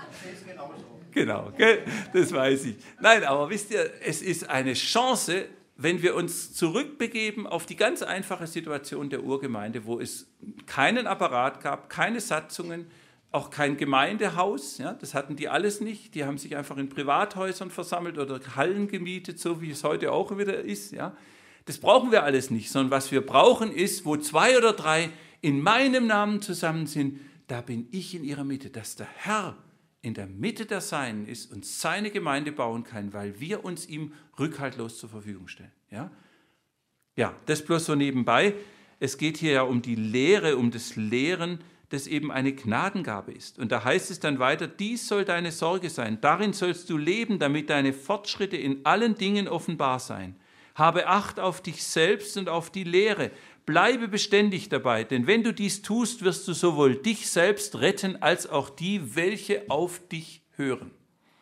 Genau, gell? Das weiß ich. Nein, aber wisst ihr, es ist eine Chance, wenn wir uns zurückbegeben auf die ganz einfache Situation der Urgemeinde, wo es keinen Apparat gab, keine Satzungen, auch kein Gemeindehaus, ja, das hatten die alles nicht, die haben sich einfach in Privathäusern versammelt oder Hallen gemietet, so wie es heute auch wieder ist. Ja. Das brauchen wir alles nicht, sondern was wir brauchen ist, wo zwei oder drei in meinem Namen zusammen sind, da bin ich in ihrer Mitte, dass der Herr in der Mitte der Seinen ist und seine Gemeinde bauen kann, weil wir uns ihm rückhaltlos zur Verfügung stellen. Ja, ja, das bloß so nebenbei. Es geht hier ja um die Lehre, um das Lehren, das eben eine Gnadengabe ist. Und da heißt es dann weiter, dies soll deine Sorge sein, darin sollst du leben, damit deine Fortschritte in allen Dingen offenbar seien. Habe Acht auf dich selbst und auf die Lehre. Bleibe beständig dabei, denn wenn du dies tust, wirst du sowohl dich selbst retten, als auch die, welche auf dich hören.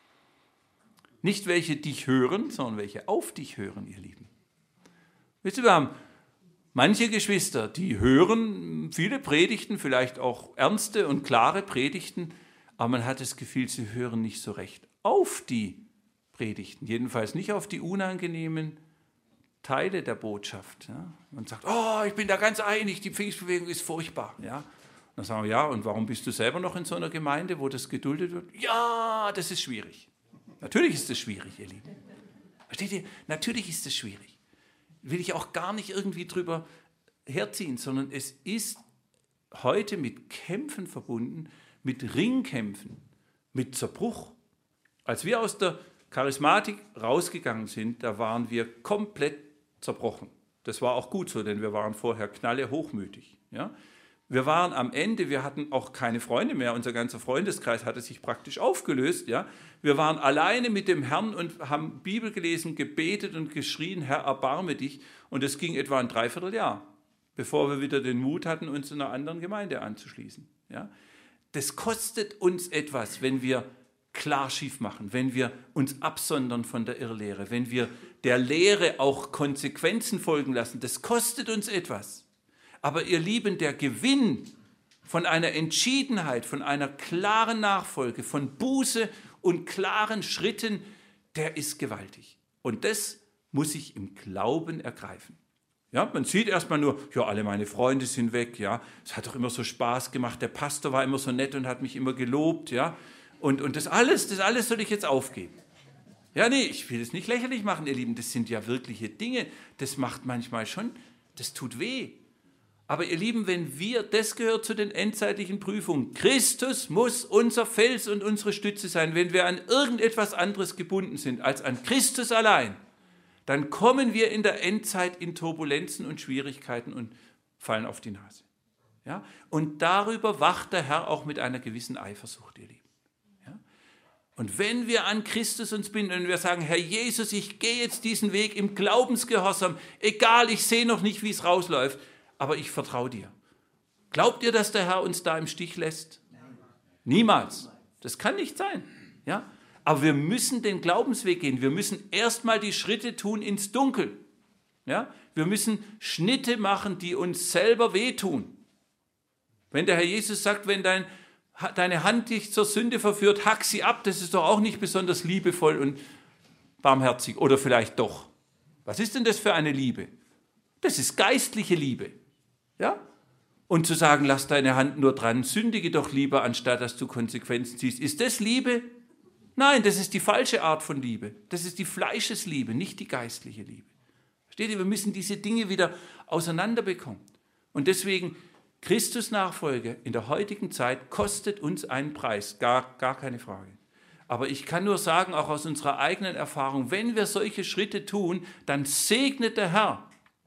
Nicht welche dich hören, sondern welche auf dich hören, ihr Lieben. Wisst ihr, wir haben manche Geschwister, die hören viele Predigten, vielleicht auch ernste und klare Predigten, aber man hat das Gefühl, sie hören nicht so recht auf die Predigten, jedenfalls nicht auf die unangenehmen Teile der Botschaft. Ja. Man sagt, oh, ich bin da ganz einig, die Pfingstbewegung ist furchtbar. Ja. Dann sagen wir, ja, und warum bist du selber noch in so einer Gemeinde, wo das geduldet wird? Ja, das ist schwierig. Natürlich ist das schwierig, ihr Lieben. Versteht ihr? Natürlich ist das schwierig. Will ich auch gar nicht irgendwie drüber herziehen, sondern es ist heute mit Kämpfen verbunden, mit Ringkämpfen, mit Zerbruch. Als wir aus der Charismatik rausgegangen sind, da waren wir komplett zerbrochen. Das war auch gut so, denn wir waren vorher knalle hochmütig. Ja? Wir waren am Ende, wir hatten auch keine Freunde mehr, unser ganzer Freundeskreis hatte sich praktisch aufgelöst. Ja? Wir waren alleine mit dem Herrn und haben Bibel gelesen, gebetet und geschrien, Herr, erbarme dich. Und es ging etwa ein Dreivierteljahr, bevor wir wieder den Mut hatten, uns einer anderen Gemeinde anzuschließen. Ja? Das kostet uns etwas, wenn wir klar schief machen, wenn wir uns absondern von der Irrlehre, wenn wir der Lehre auch Konsequenzen folgen lassen. Das kostet uns etwas. Aber ihr Lieben, der Gewinn von einer Entschiedenheit, von einer klaren Nachfolge, von Buße und klaren Schritten, der ist gewaltig. Und das muss ich im Glauben ergreifen. Ja, man sieht erstmal nur, ja, alle meine Freunde sind weg, ja, es hat doch immer so Spaß gemacht, der Pastor war immer so nett und hat mich immer gelobt, ja, und, und das alles, das alles soll ich jetzt aufgeben. Ja, nee, ich will es nicht lächerlich machen, ihr Lieben, das sind ja wirkliche Dinge, das macht manchmal schon, das tut weh. Aber ihr Lieben, wenn wir, das gehört zu den endzeitlichen Prüfungen, Christus muss unser Fels und unsere Stütze sein. Wenn wir an irgendetwas anderes gebunden sind als an Christus allein, dann kommen wir in der Endzeit in Turbulenzen und Schwierigkeiten und fallen auf die Nase. Ja? Und darüber wacht der Herr auch mit einer gewissen Eifersucht, ihr Lieben. Ja? Und wenn wir an Christus uns binden und wir sagen, Herr Jesus, ich gehe jetzt diesen Weg im Glaubensgehorsam, egal, ich sehe noch nicht, wie es rausläuft, aber ich vertraue dir. Glaubt ihr, dass der Herr uns da im Stich lässt? Niemals. Das kann nicht sein. Ja? Aber wir müssen den Glaubensweg gehen. Wir müssen erstmal die Schritte tun ins Dunkel. Ja? Wir müssen Schnitte machen, die uns selber wehtun. Wenn der Herr Jesus sagt, wenn dein, deine Hand dich zur Sünde verführt, hack sie ab, das ist doch auch nicht besonders liebevoll und barmherzig. Oder vielleicht doch. Was ist denn das für eine Liebe? Das ist geistliche Liebe. Ja? Und zu sagen, lass deine Hand nur dran, sündige doch lieber, anstatt dass du Konsequenzen ziehst. Ist das Liebe? Nein, das ist die falsche Art von Liebe. Das ist die Fleischesliebe, nicht die geistliche Liebe. Versteht ihr? Wir müssen diese Dinge wieder auseinanderbekommen. Und deswegen, Christus-Nachfolge in der heutigen Zeit kostet uns einen Preis, gar, gar keine Frage. Aber ich kann nur sagen, auch aus unserer eigenen Erfahrung, wenn wir solche Schritte tun, dann segnet der Herr.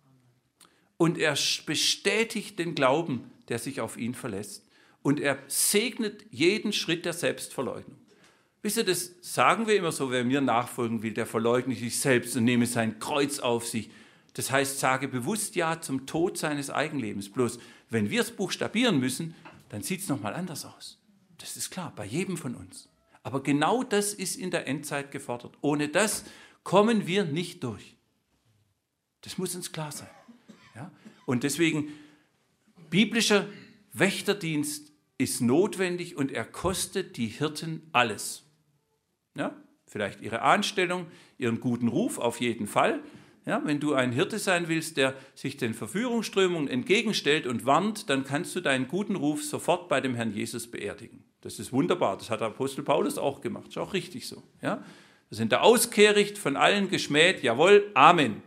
Und er bestätigt den Glauben, der sich auf ihn verlässt. Und er segnet jeden Schritt der Selbstverleugnung. Wisst ihr, das sagen wir immer so, wer mir nachfolgen will, der verleugne sich selbst und nehme sein Kreuz auf sich. Das heißt, sage bewusst Ja zum Tod seines Eigenlebens. Bloß, wenn wir es buchstabieren müssen, dann sieht es nochmal anders aus. Das ist klar, bei jedem von uns. Aber genau das ist in der Endzeit gefordert. Ohne das kommen wir nicht durch. Das muss uns klar sein. Ja? Und deswegen, biblischer Wächterdienst ist notwendig und er kostet die Hirten alles. Ja? Vielleicht ihre Anstellung, ihren guten Ruf auf jeden Fall, Ja, wenn du ein Hirte sein willst, der sich den Verführungsströmungen entgegenstellt und warnt, dann kannst du deinen guten Ruf sofort bei dem Herrn Jesus beerdigen. Das ist wunderbar, das hat der Apostel Paulus auch gemacht, ist auch richtig so. Ja? Wir sind der Auskehricht von allen geschmäht, jawohl, Amen.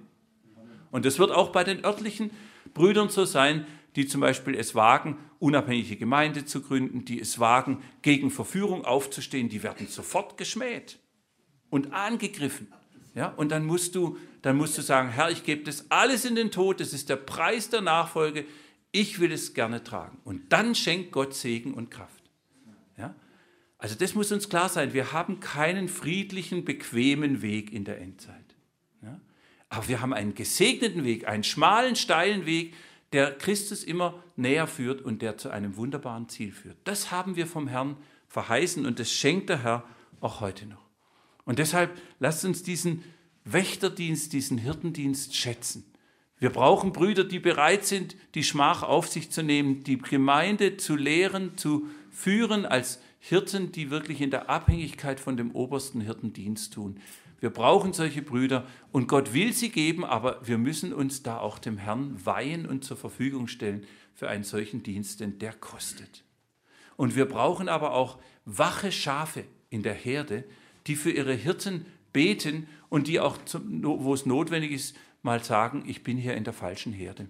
Und das wird auch bei den örtlichen Brüdern so sein, die zum Beispiel es wagen, unabhängige Gemeinde zu gründen, die es wagen, gegen Verführung aufzustehen, die werden sofort geschmäht und angegriffen. Ja? Und dann musst du, dann musst du sagen, Herr, ich gebe das alles in den Tod, das ist der Preis der Nachfolge, ich will es gerne tragen. Und dann schenkt Gott Segen und Kraft. Ja? Also das muss uns klar sein, wir haben keinen friedlichen, bequemen Weg in der Endzeit. Ja? Aber wir haben einen gesegneten Weg, einen schmalen, steilen Weg, der Christus immer näher führt und der zu einem wunderbaren Ziel führt. Das haben wir vom Herrn verheißen und das schenkt der Herr auch heute noch. Und deshalb lasst uns diesen Wächterdienst, diesen Hirtendienst schätzen. Wir brauchen Brüder, die bereit sind, die Schmach auf sich zu nehmen, die Gemeinde zu lehren, zu führen als Hirten, die wirklich in der Abhängigkeit von dem obersten Hirten Dienst tun. Wir brauchen solche Brüder und Gott will sie geben, aber wir müssen uns da auch dem Herrn weihen und zur Verfügung stellen für einen solchen Dienst, denn der kostet. Und wir brauchen aber auch wache Schafe in der Herde, die für ihre Hirten beten und die auch, wo es notwendig ist, mal sagen, ich bin hier in der falschen Herde.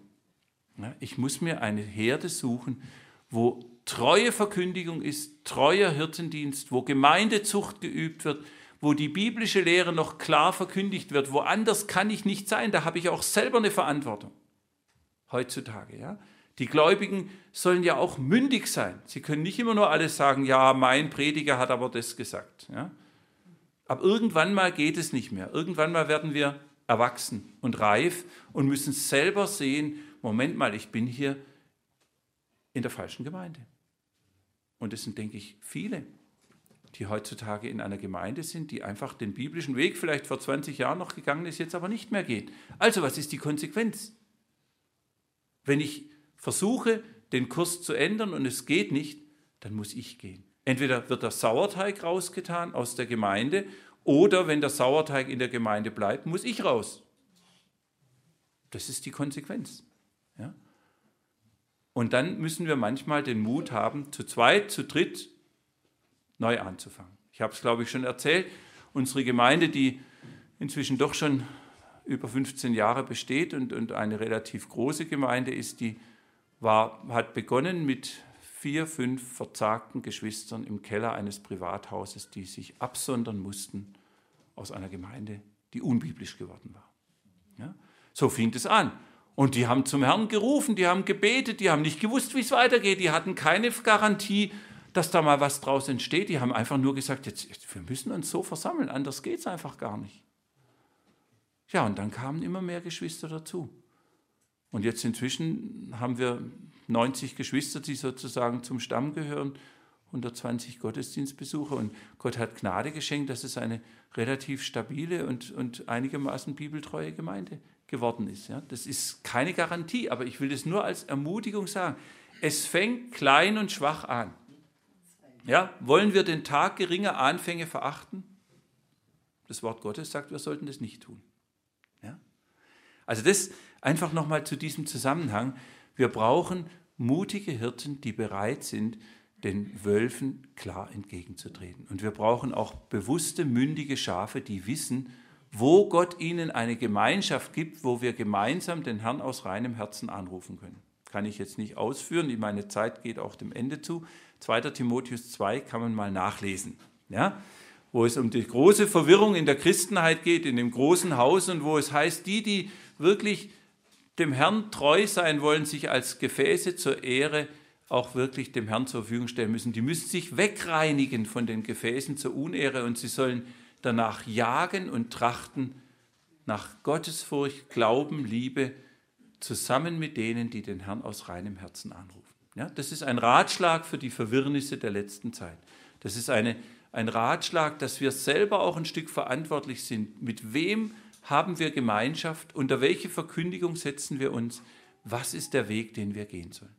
Ich muss mir eine Herde suchen, wo treue Verkündigung ist, treuer Hirtendienst, wo Gemeindezucht geübt wird, wo die biblische Lehre noch klar verkündigt wird. Woanders kann ich nicht sein, da habe ich auch selber eine Verantwortung. Heutzutage, ja. Die Gläubigen sollen ja auch mündig sein. Sie können nicht immer nur alles sagen, ja, mein Prediger hat aber das gesagt. Ja. Aber irgendwann mal geht es nicht mehr. Irgendwann mal werden wir erwachsen und reif und müssen selber sehen, Moment mal, ich bin hier in der falschen Gemeinde. Und das sind, denke ich, viele, die heutzutage in einer Gemeinde sind, die einfach den biblischen Weg vielleicht vor zwanzig Jahren noch gegangen ist, jetzt aber nicht mehr geht. Also was ist die Konsequenz? Wenn ich versuche, den Kurs zu ändern und es geht nicht, dann muss ich gehen. Entweder wird der Sauerteig rausgetan aus der Gemeinde oder wenn der Sauerteig in der Gemeinde bleibt, muss ich raus. Das ist die Konsequenz. Ja? Und dann müssen wir manchmal den Mut haben, zu zweit, zu dritt neu anzufangen. Ich habe es, glaube ich, schon erzählt. Unsere Gemeinde, die inzwischen doch schon über fünfzehn Jahre besteht und, und eine relativ große Gemeinde ist, die war, hat begonnen mit vier, fünf verzagten Geschwistern im Keller eines Privathauses, die sich absondern mussten aus einer Gemeinde, die unbiblisch geworden war. Ja? So fing es an. Und die haben zum Herrn gerufen, die haben gebetet, die haben nicht gewusst, wie es weitergeht, die hatten keine Garantie, dass da mal was draus entsteht. Die haben einfach nur gesagt, jetzt, jetzt, wir müssen uns so versammeln, anders geht es einfach gar nicht. Ja, und dann kamen immer mehr Geschwister dazu. Und jetzt inzwischen haben wir neunzig Geschwister, die sozusagen zum Stamm gehören, hundertzwanzig Gottesdienstbesucher. Und Gott hat Gnade geschenkt, dass es eine relativ stabile und, und einigermaßen bibeltreue Gemeinde geworden ist. Ja, das ist keine Garantie, aber ich will das nur als Ermutigung sagen. Es fängt klein und schwach an. Ja, wollen wir den Tag geringer Anfänge verachten? Das Wort Gottes sagt, wir sollten das nicht tun. Ja? Also das einfach nochmal zu diesem Zusammenhang. Wir brauchen mutige Hirten, die bereit sind, den Wölfen klar entgegenzutreten. Und wir brauchen auch bewusste, mündige Schafe, die wissen, wo Gott ihnen eine Gemeinschaft gibt, wo wir gemeinsam den Herrn aus reinem Herzen anrufen können. Kann ich jetzt nicht ausführen, meine Zeit geht auch dem Ende zu. zweiter Timotheus zwei kann man mal nachlesen, ja? Wo es um die große Verwirrung in der Christenheit geht, in dem großen Haus und wo es heißt, die, die wirklich dem Herrn treu sein wollen, sich als Gefäße zur Ehre auch wirklich dem Herrn zur Verfügung stellen müssen. Die müssen sich wegreinigen von den Gefäßen zur Unehre und sie sollen danach jagen und trachten nach Gottesfurcht, Glauben, Liebe, zusammen mit denen, die den Herrn aus reinem Herzen anrufen. Ja, das ist ein Ratschlag für die Verwirrnisse der letzten Zeit. Das ist eine, ein Ratschlag, dass wir selber auch ein Stück verantwortlich sind. Mit wem haben wir Gemeinschaft? Unter welche Verkündigung setzen wir uns? Was ist der Weg, den wir gehen sollen?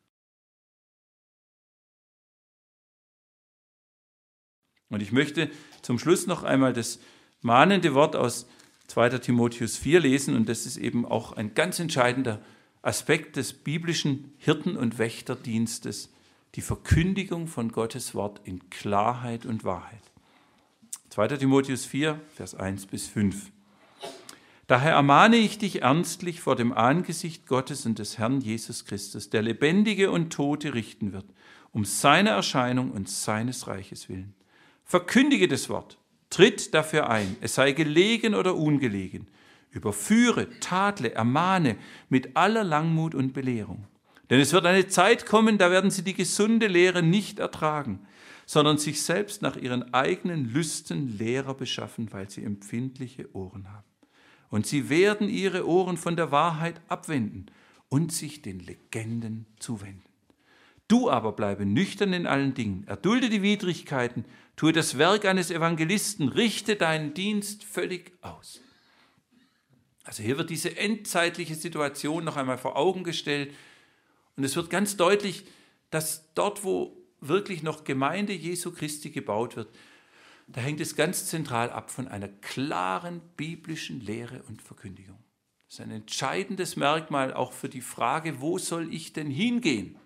Und ich möchte zum Schluss noch einmal das mahnende Wort aus zweiter Timotheus vier lesen, und das ist eben auch ein ganz entscheidender Aspekt des biblischen Hirten- und Wächterdienstes, die Verkündigung von Gottes Wort in Klarheit und Wahrheit. zweiter Timotheus vier, Vers eins bis fünf. Daher ermahne ich dich ernstlich vor dem Angesicht Gottes und des Herrn Jesus Christus, der Lebendige und Tote richten wird, um seine Erscheinung und seines Reiches willen. Verkündige das Wort, tritt dafür ein, es sei gelegen oder ungelegen, überführe, tadle, ermahne mit aller Langmut und Belehrung. Denn es wird eine Zeit kommen, da werden sie die gesunde Lehre nicht ertragen, sondern sich selbst nach ihren eigenen Lüsten Lehrer beschaffen, weil sie empfindliche Ohren haben. Und sie werden ihre Ohren von der Wahrheit abwenden und sich den Legenden zuwenden. Du aber bleibe nüchtern in allen Dingen, erdulde die Widrigkeiten, tue das Werk eines Evangelisten, richte deinen Dienst völlig aus. Also hier wird diese endzeitliche Situation noch einmal vor Augen gestellt. Und es wird ganz deutlich, dass dort, wo wirklich noch Gemeinde Jesu Christi gebaut wird, da hängt es ganz zentral ab von einer klaren biblischen Lehre und Verkündigung. Das ist ein entscheidendes Merkmal auch für die Frage, wo soll ich denn hingehen?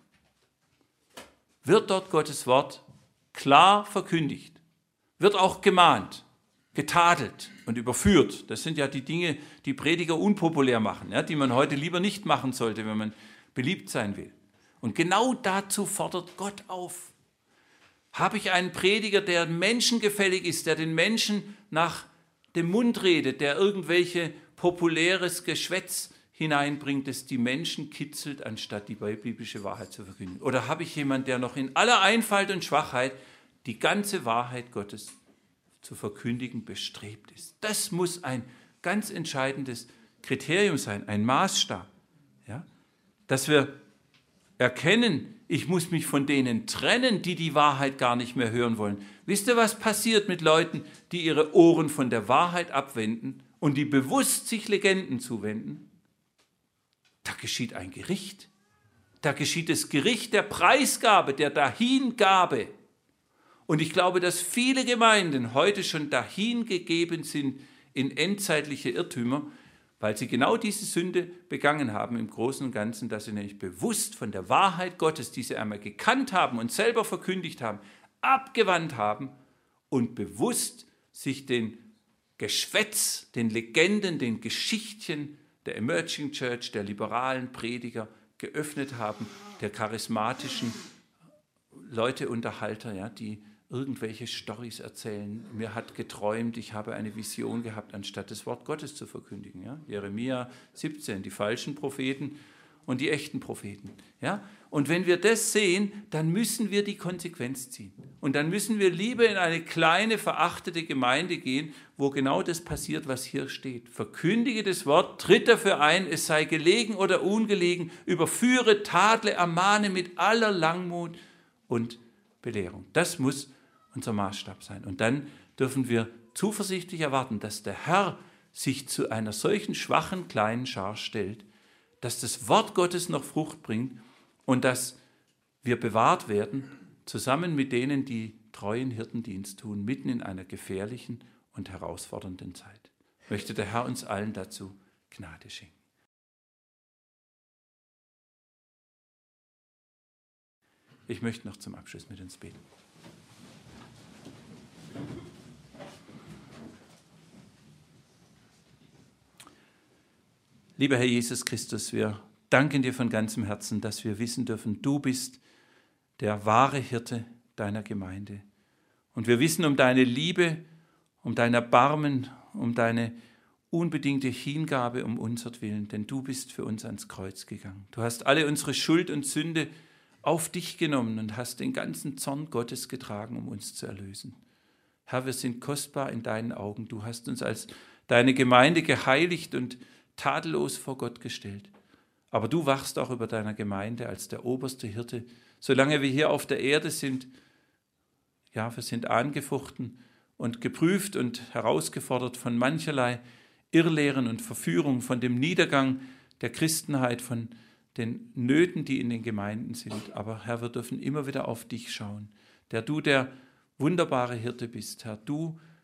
Wird dort Gottes Wort klar verkündigt? Wird auch gemahnt, getadelt und überführt? Das sind ja die Dinge, die Prediger unpopulär machen, ja, die man heute lieber nicht machen sollte, wenn man beliebt sein will. Und genau dazu fordert Gott auf. Habe ich einen Prediger, der menschengefällig ist, der den Menschen nach dem Mund redet, der irgendwelche populäres Geschwätz hineinbringt, das die Menschen kitzelt, anstatt die biblische Wahrheit zu verkünden? Oder habe ich jemanden, der noch in aller Einfalt und Schwachheit die ganze Wahrheit Gottes zu verkündigen bestrebt ist? Das muss ein ganz entscheidendes Kriterium sein, ein Maßstab, ja? Dass wir erkennen, ich muss mich von denen trennen, die die Wahrheit gar nicht mehr hören wollen. Wisst ihr, was passiert mit Leuten, die ihre Ohren von der Wahrheit abwenden und die bewusst sich Legenden zuwenden? Da geschieht ein Gericht. Da geschieht das Gericht der Preisgabe, der Dahingabe. Und ich glaube, dass viele Gemeinden heute schon dahingegeben sind in endzeitliche Irrtümer, weil sie genau diese Sünde begangen haben im Großen und Ganzen, dass sie nämlich bewusst von der Wahrheit Gottes, die sie einmal gekannt haben und selber verkündigt haben, abgewandt haben und bewusst sich den Geschwätz, den Legenden, den Geschichtchen der Emerging Church, der liberalen Prediger geöffnet haben, der charismatischen Leuteunterhalter, ja, die irgendwelche Storys erzählen. Mir hat geträumt, ich habe eine Vision gehabt, anstatt das Wort Gottes zu verkündigen. Ja? Jeremia siebzehn, die falschen Propheten und die echten Propheten. Ja? Und wenn wir das sehen, dann müssen wir die Konsequenz ziehen. Und dann müssen wir lieber in eine kleine, verachtete Gemeinde gehen, wo genau das passiert, was hier steht. Verkündige das Wort, tritt dafür ein, es sei gelegen oder ungelegen, überführe, tadle, ermahne mit aller Langmut und Belehrung. Das muss unser Maßstab sein. Und dann dürfen wir zuversichtlich erwarten, dass der Herr sich zu einer solchen schwachen kleinen Schar stellt, dass das Wort Gottes noch Frucht bringt und dass wir bewahrt werden, zusammen mit denen, die treuen Hirtendienst tun, mitten in einer gefährlichen und herausfordernden Zeit. Möchte der Herr uns allen dazu Gnade schenken. Ich möchte noch zum Abschluss mit uns beten. Lieber Herr Jesus Christus, wir danken dir von ganzem Herzen, dass wir wissen dürfen, du bist der wahre Hirte deiner Gemeinde. Und wir wissen um deine Liebe, um dein Erbarmen, um deine unbedingte Hingabe um unsertwillen, denn du bist für uns ans Kreuz gegangen. Du hast alle unsere Schuld und Sünde auf dich genommen und hast den ganzen Zorn Gottes getragen, um uns zu erlösen. Herr, wir sind kostbar in deinen Augen. Du hast uns als deine Gemeinde geheiligt und tadellos vor Gott gestellt. Aber du wachst auch über deiner Gemeinde als der oberste Hirte. Solange wir hier auf der Erde sind, ja, wir sind angefochten und geprüft und herausgefordert von mancherlei Irrlehren und Verführung, von dem Niedergang der Christenheit, von den Nöten, die in den Gemeinden sind. Aber Herr, wir dürfen immer wieder auf dich schauen, der du der wunderbare Hirte bist. Herr, du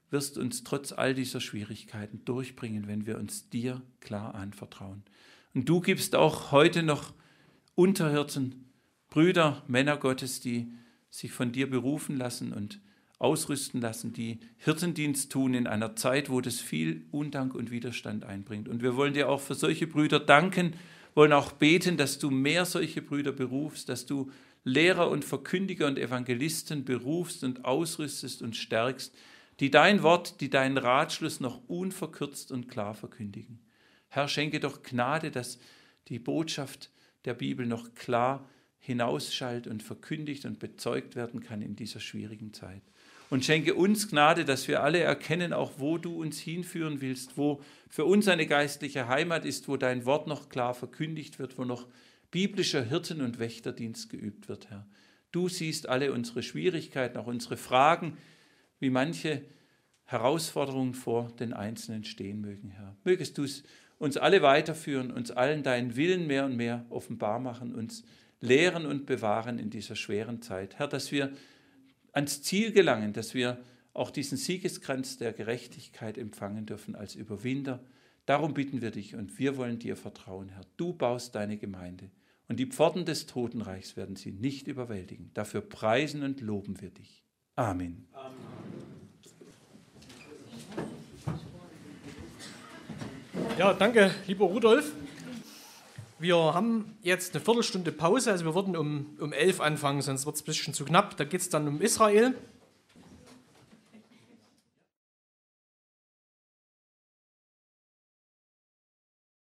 wirst uns trotz all dieser Schwierigkeiten durchbringen, wenn wir uns dir klar anvertrauen. Und du gibst auch heute noch Unterhirten, Brüder, Männer Gottes, die sich von dir berufen lassen und ausrüsten lassen, die Hirtendienst tun in einer Zeit, wo das viel Undank und Widerstand einbringt. Und wir wollen dir auch für solche Brüder danken, wollen auch beten, dass du mehr solche Brüder berufst, dass du Lehrer und Verkündiger und Evangelisten berufst und ausrüstest und stärkst, die dein Wort, die deinen Ratschluss noch unverkürzt und klar verkündigen. Herr, schenke doch Gnade, dass die Botschaft der Bibel noch klar hinausschallt und verkündigt und bezeugt werden kann in dieser schwierigen Zeit. Und schenke uns Gnade, dass wir alle erkennen, auch wo du uns hinführen willst, wo für uns eine geistliche Heimat ist, wo dein Wort noch klar verkündigt wird, wo noch biblischer Hirten- und Wächterdienst geübt wird, Herr. Du siehst alle unsere Schwierigkeiten, auch unsere Fragen, wie manche Herausforderungen vor den Einzelnen stehen mögen, Herr. Mögest du es uns alle weiterführen, uns allen deinen Willen mehr und mehr offenbar machen, uns lehren und bewahren in dieser schweren Zeit. Herr, dass wir ans Ziel gelangen, dass wir auch diesen Siegeskranz der Gerechtigkeit empfangen dürfen als Überwinder. Darum bitten wir dich und wir wollen dir vertrauen, Herr. Du baust deine Gemeinde und die Pforten des Totenreichs werden sie nicht überwältigen. Dafür preisen und loben wir dich. Amen. Amen. Ja, danke, lieber Rudolf. Wir haben jetzt eine Viertelstunde Pause, also wir würden um, um elf anfangen, sonst wird es ein bisschen zu knapp. Da geht es dann um Israel.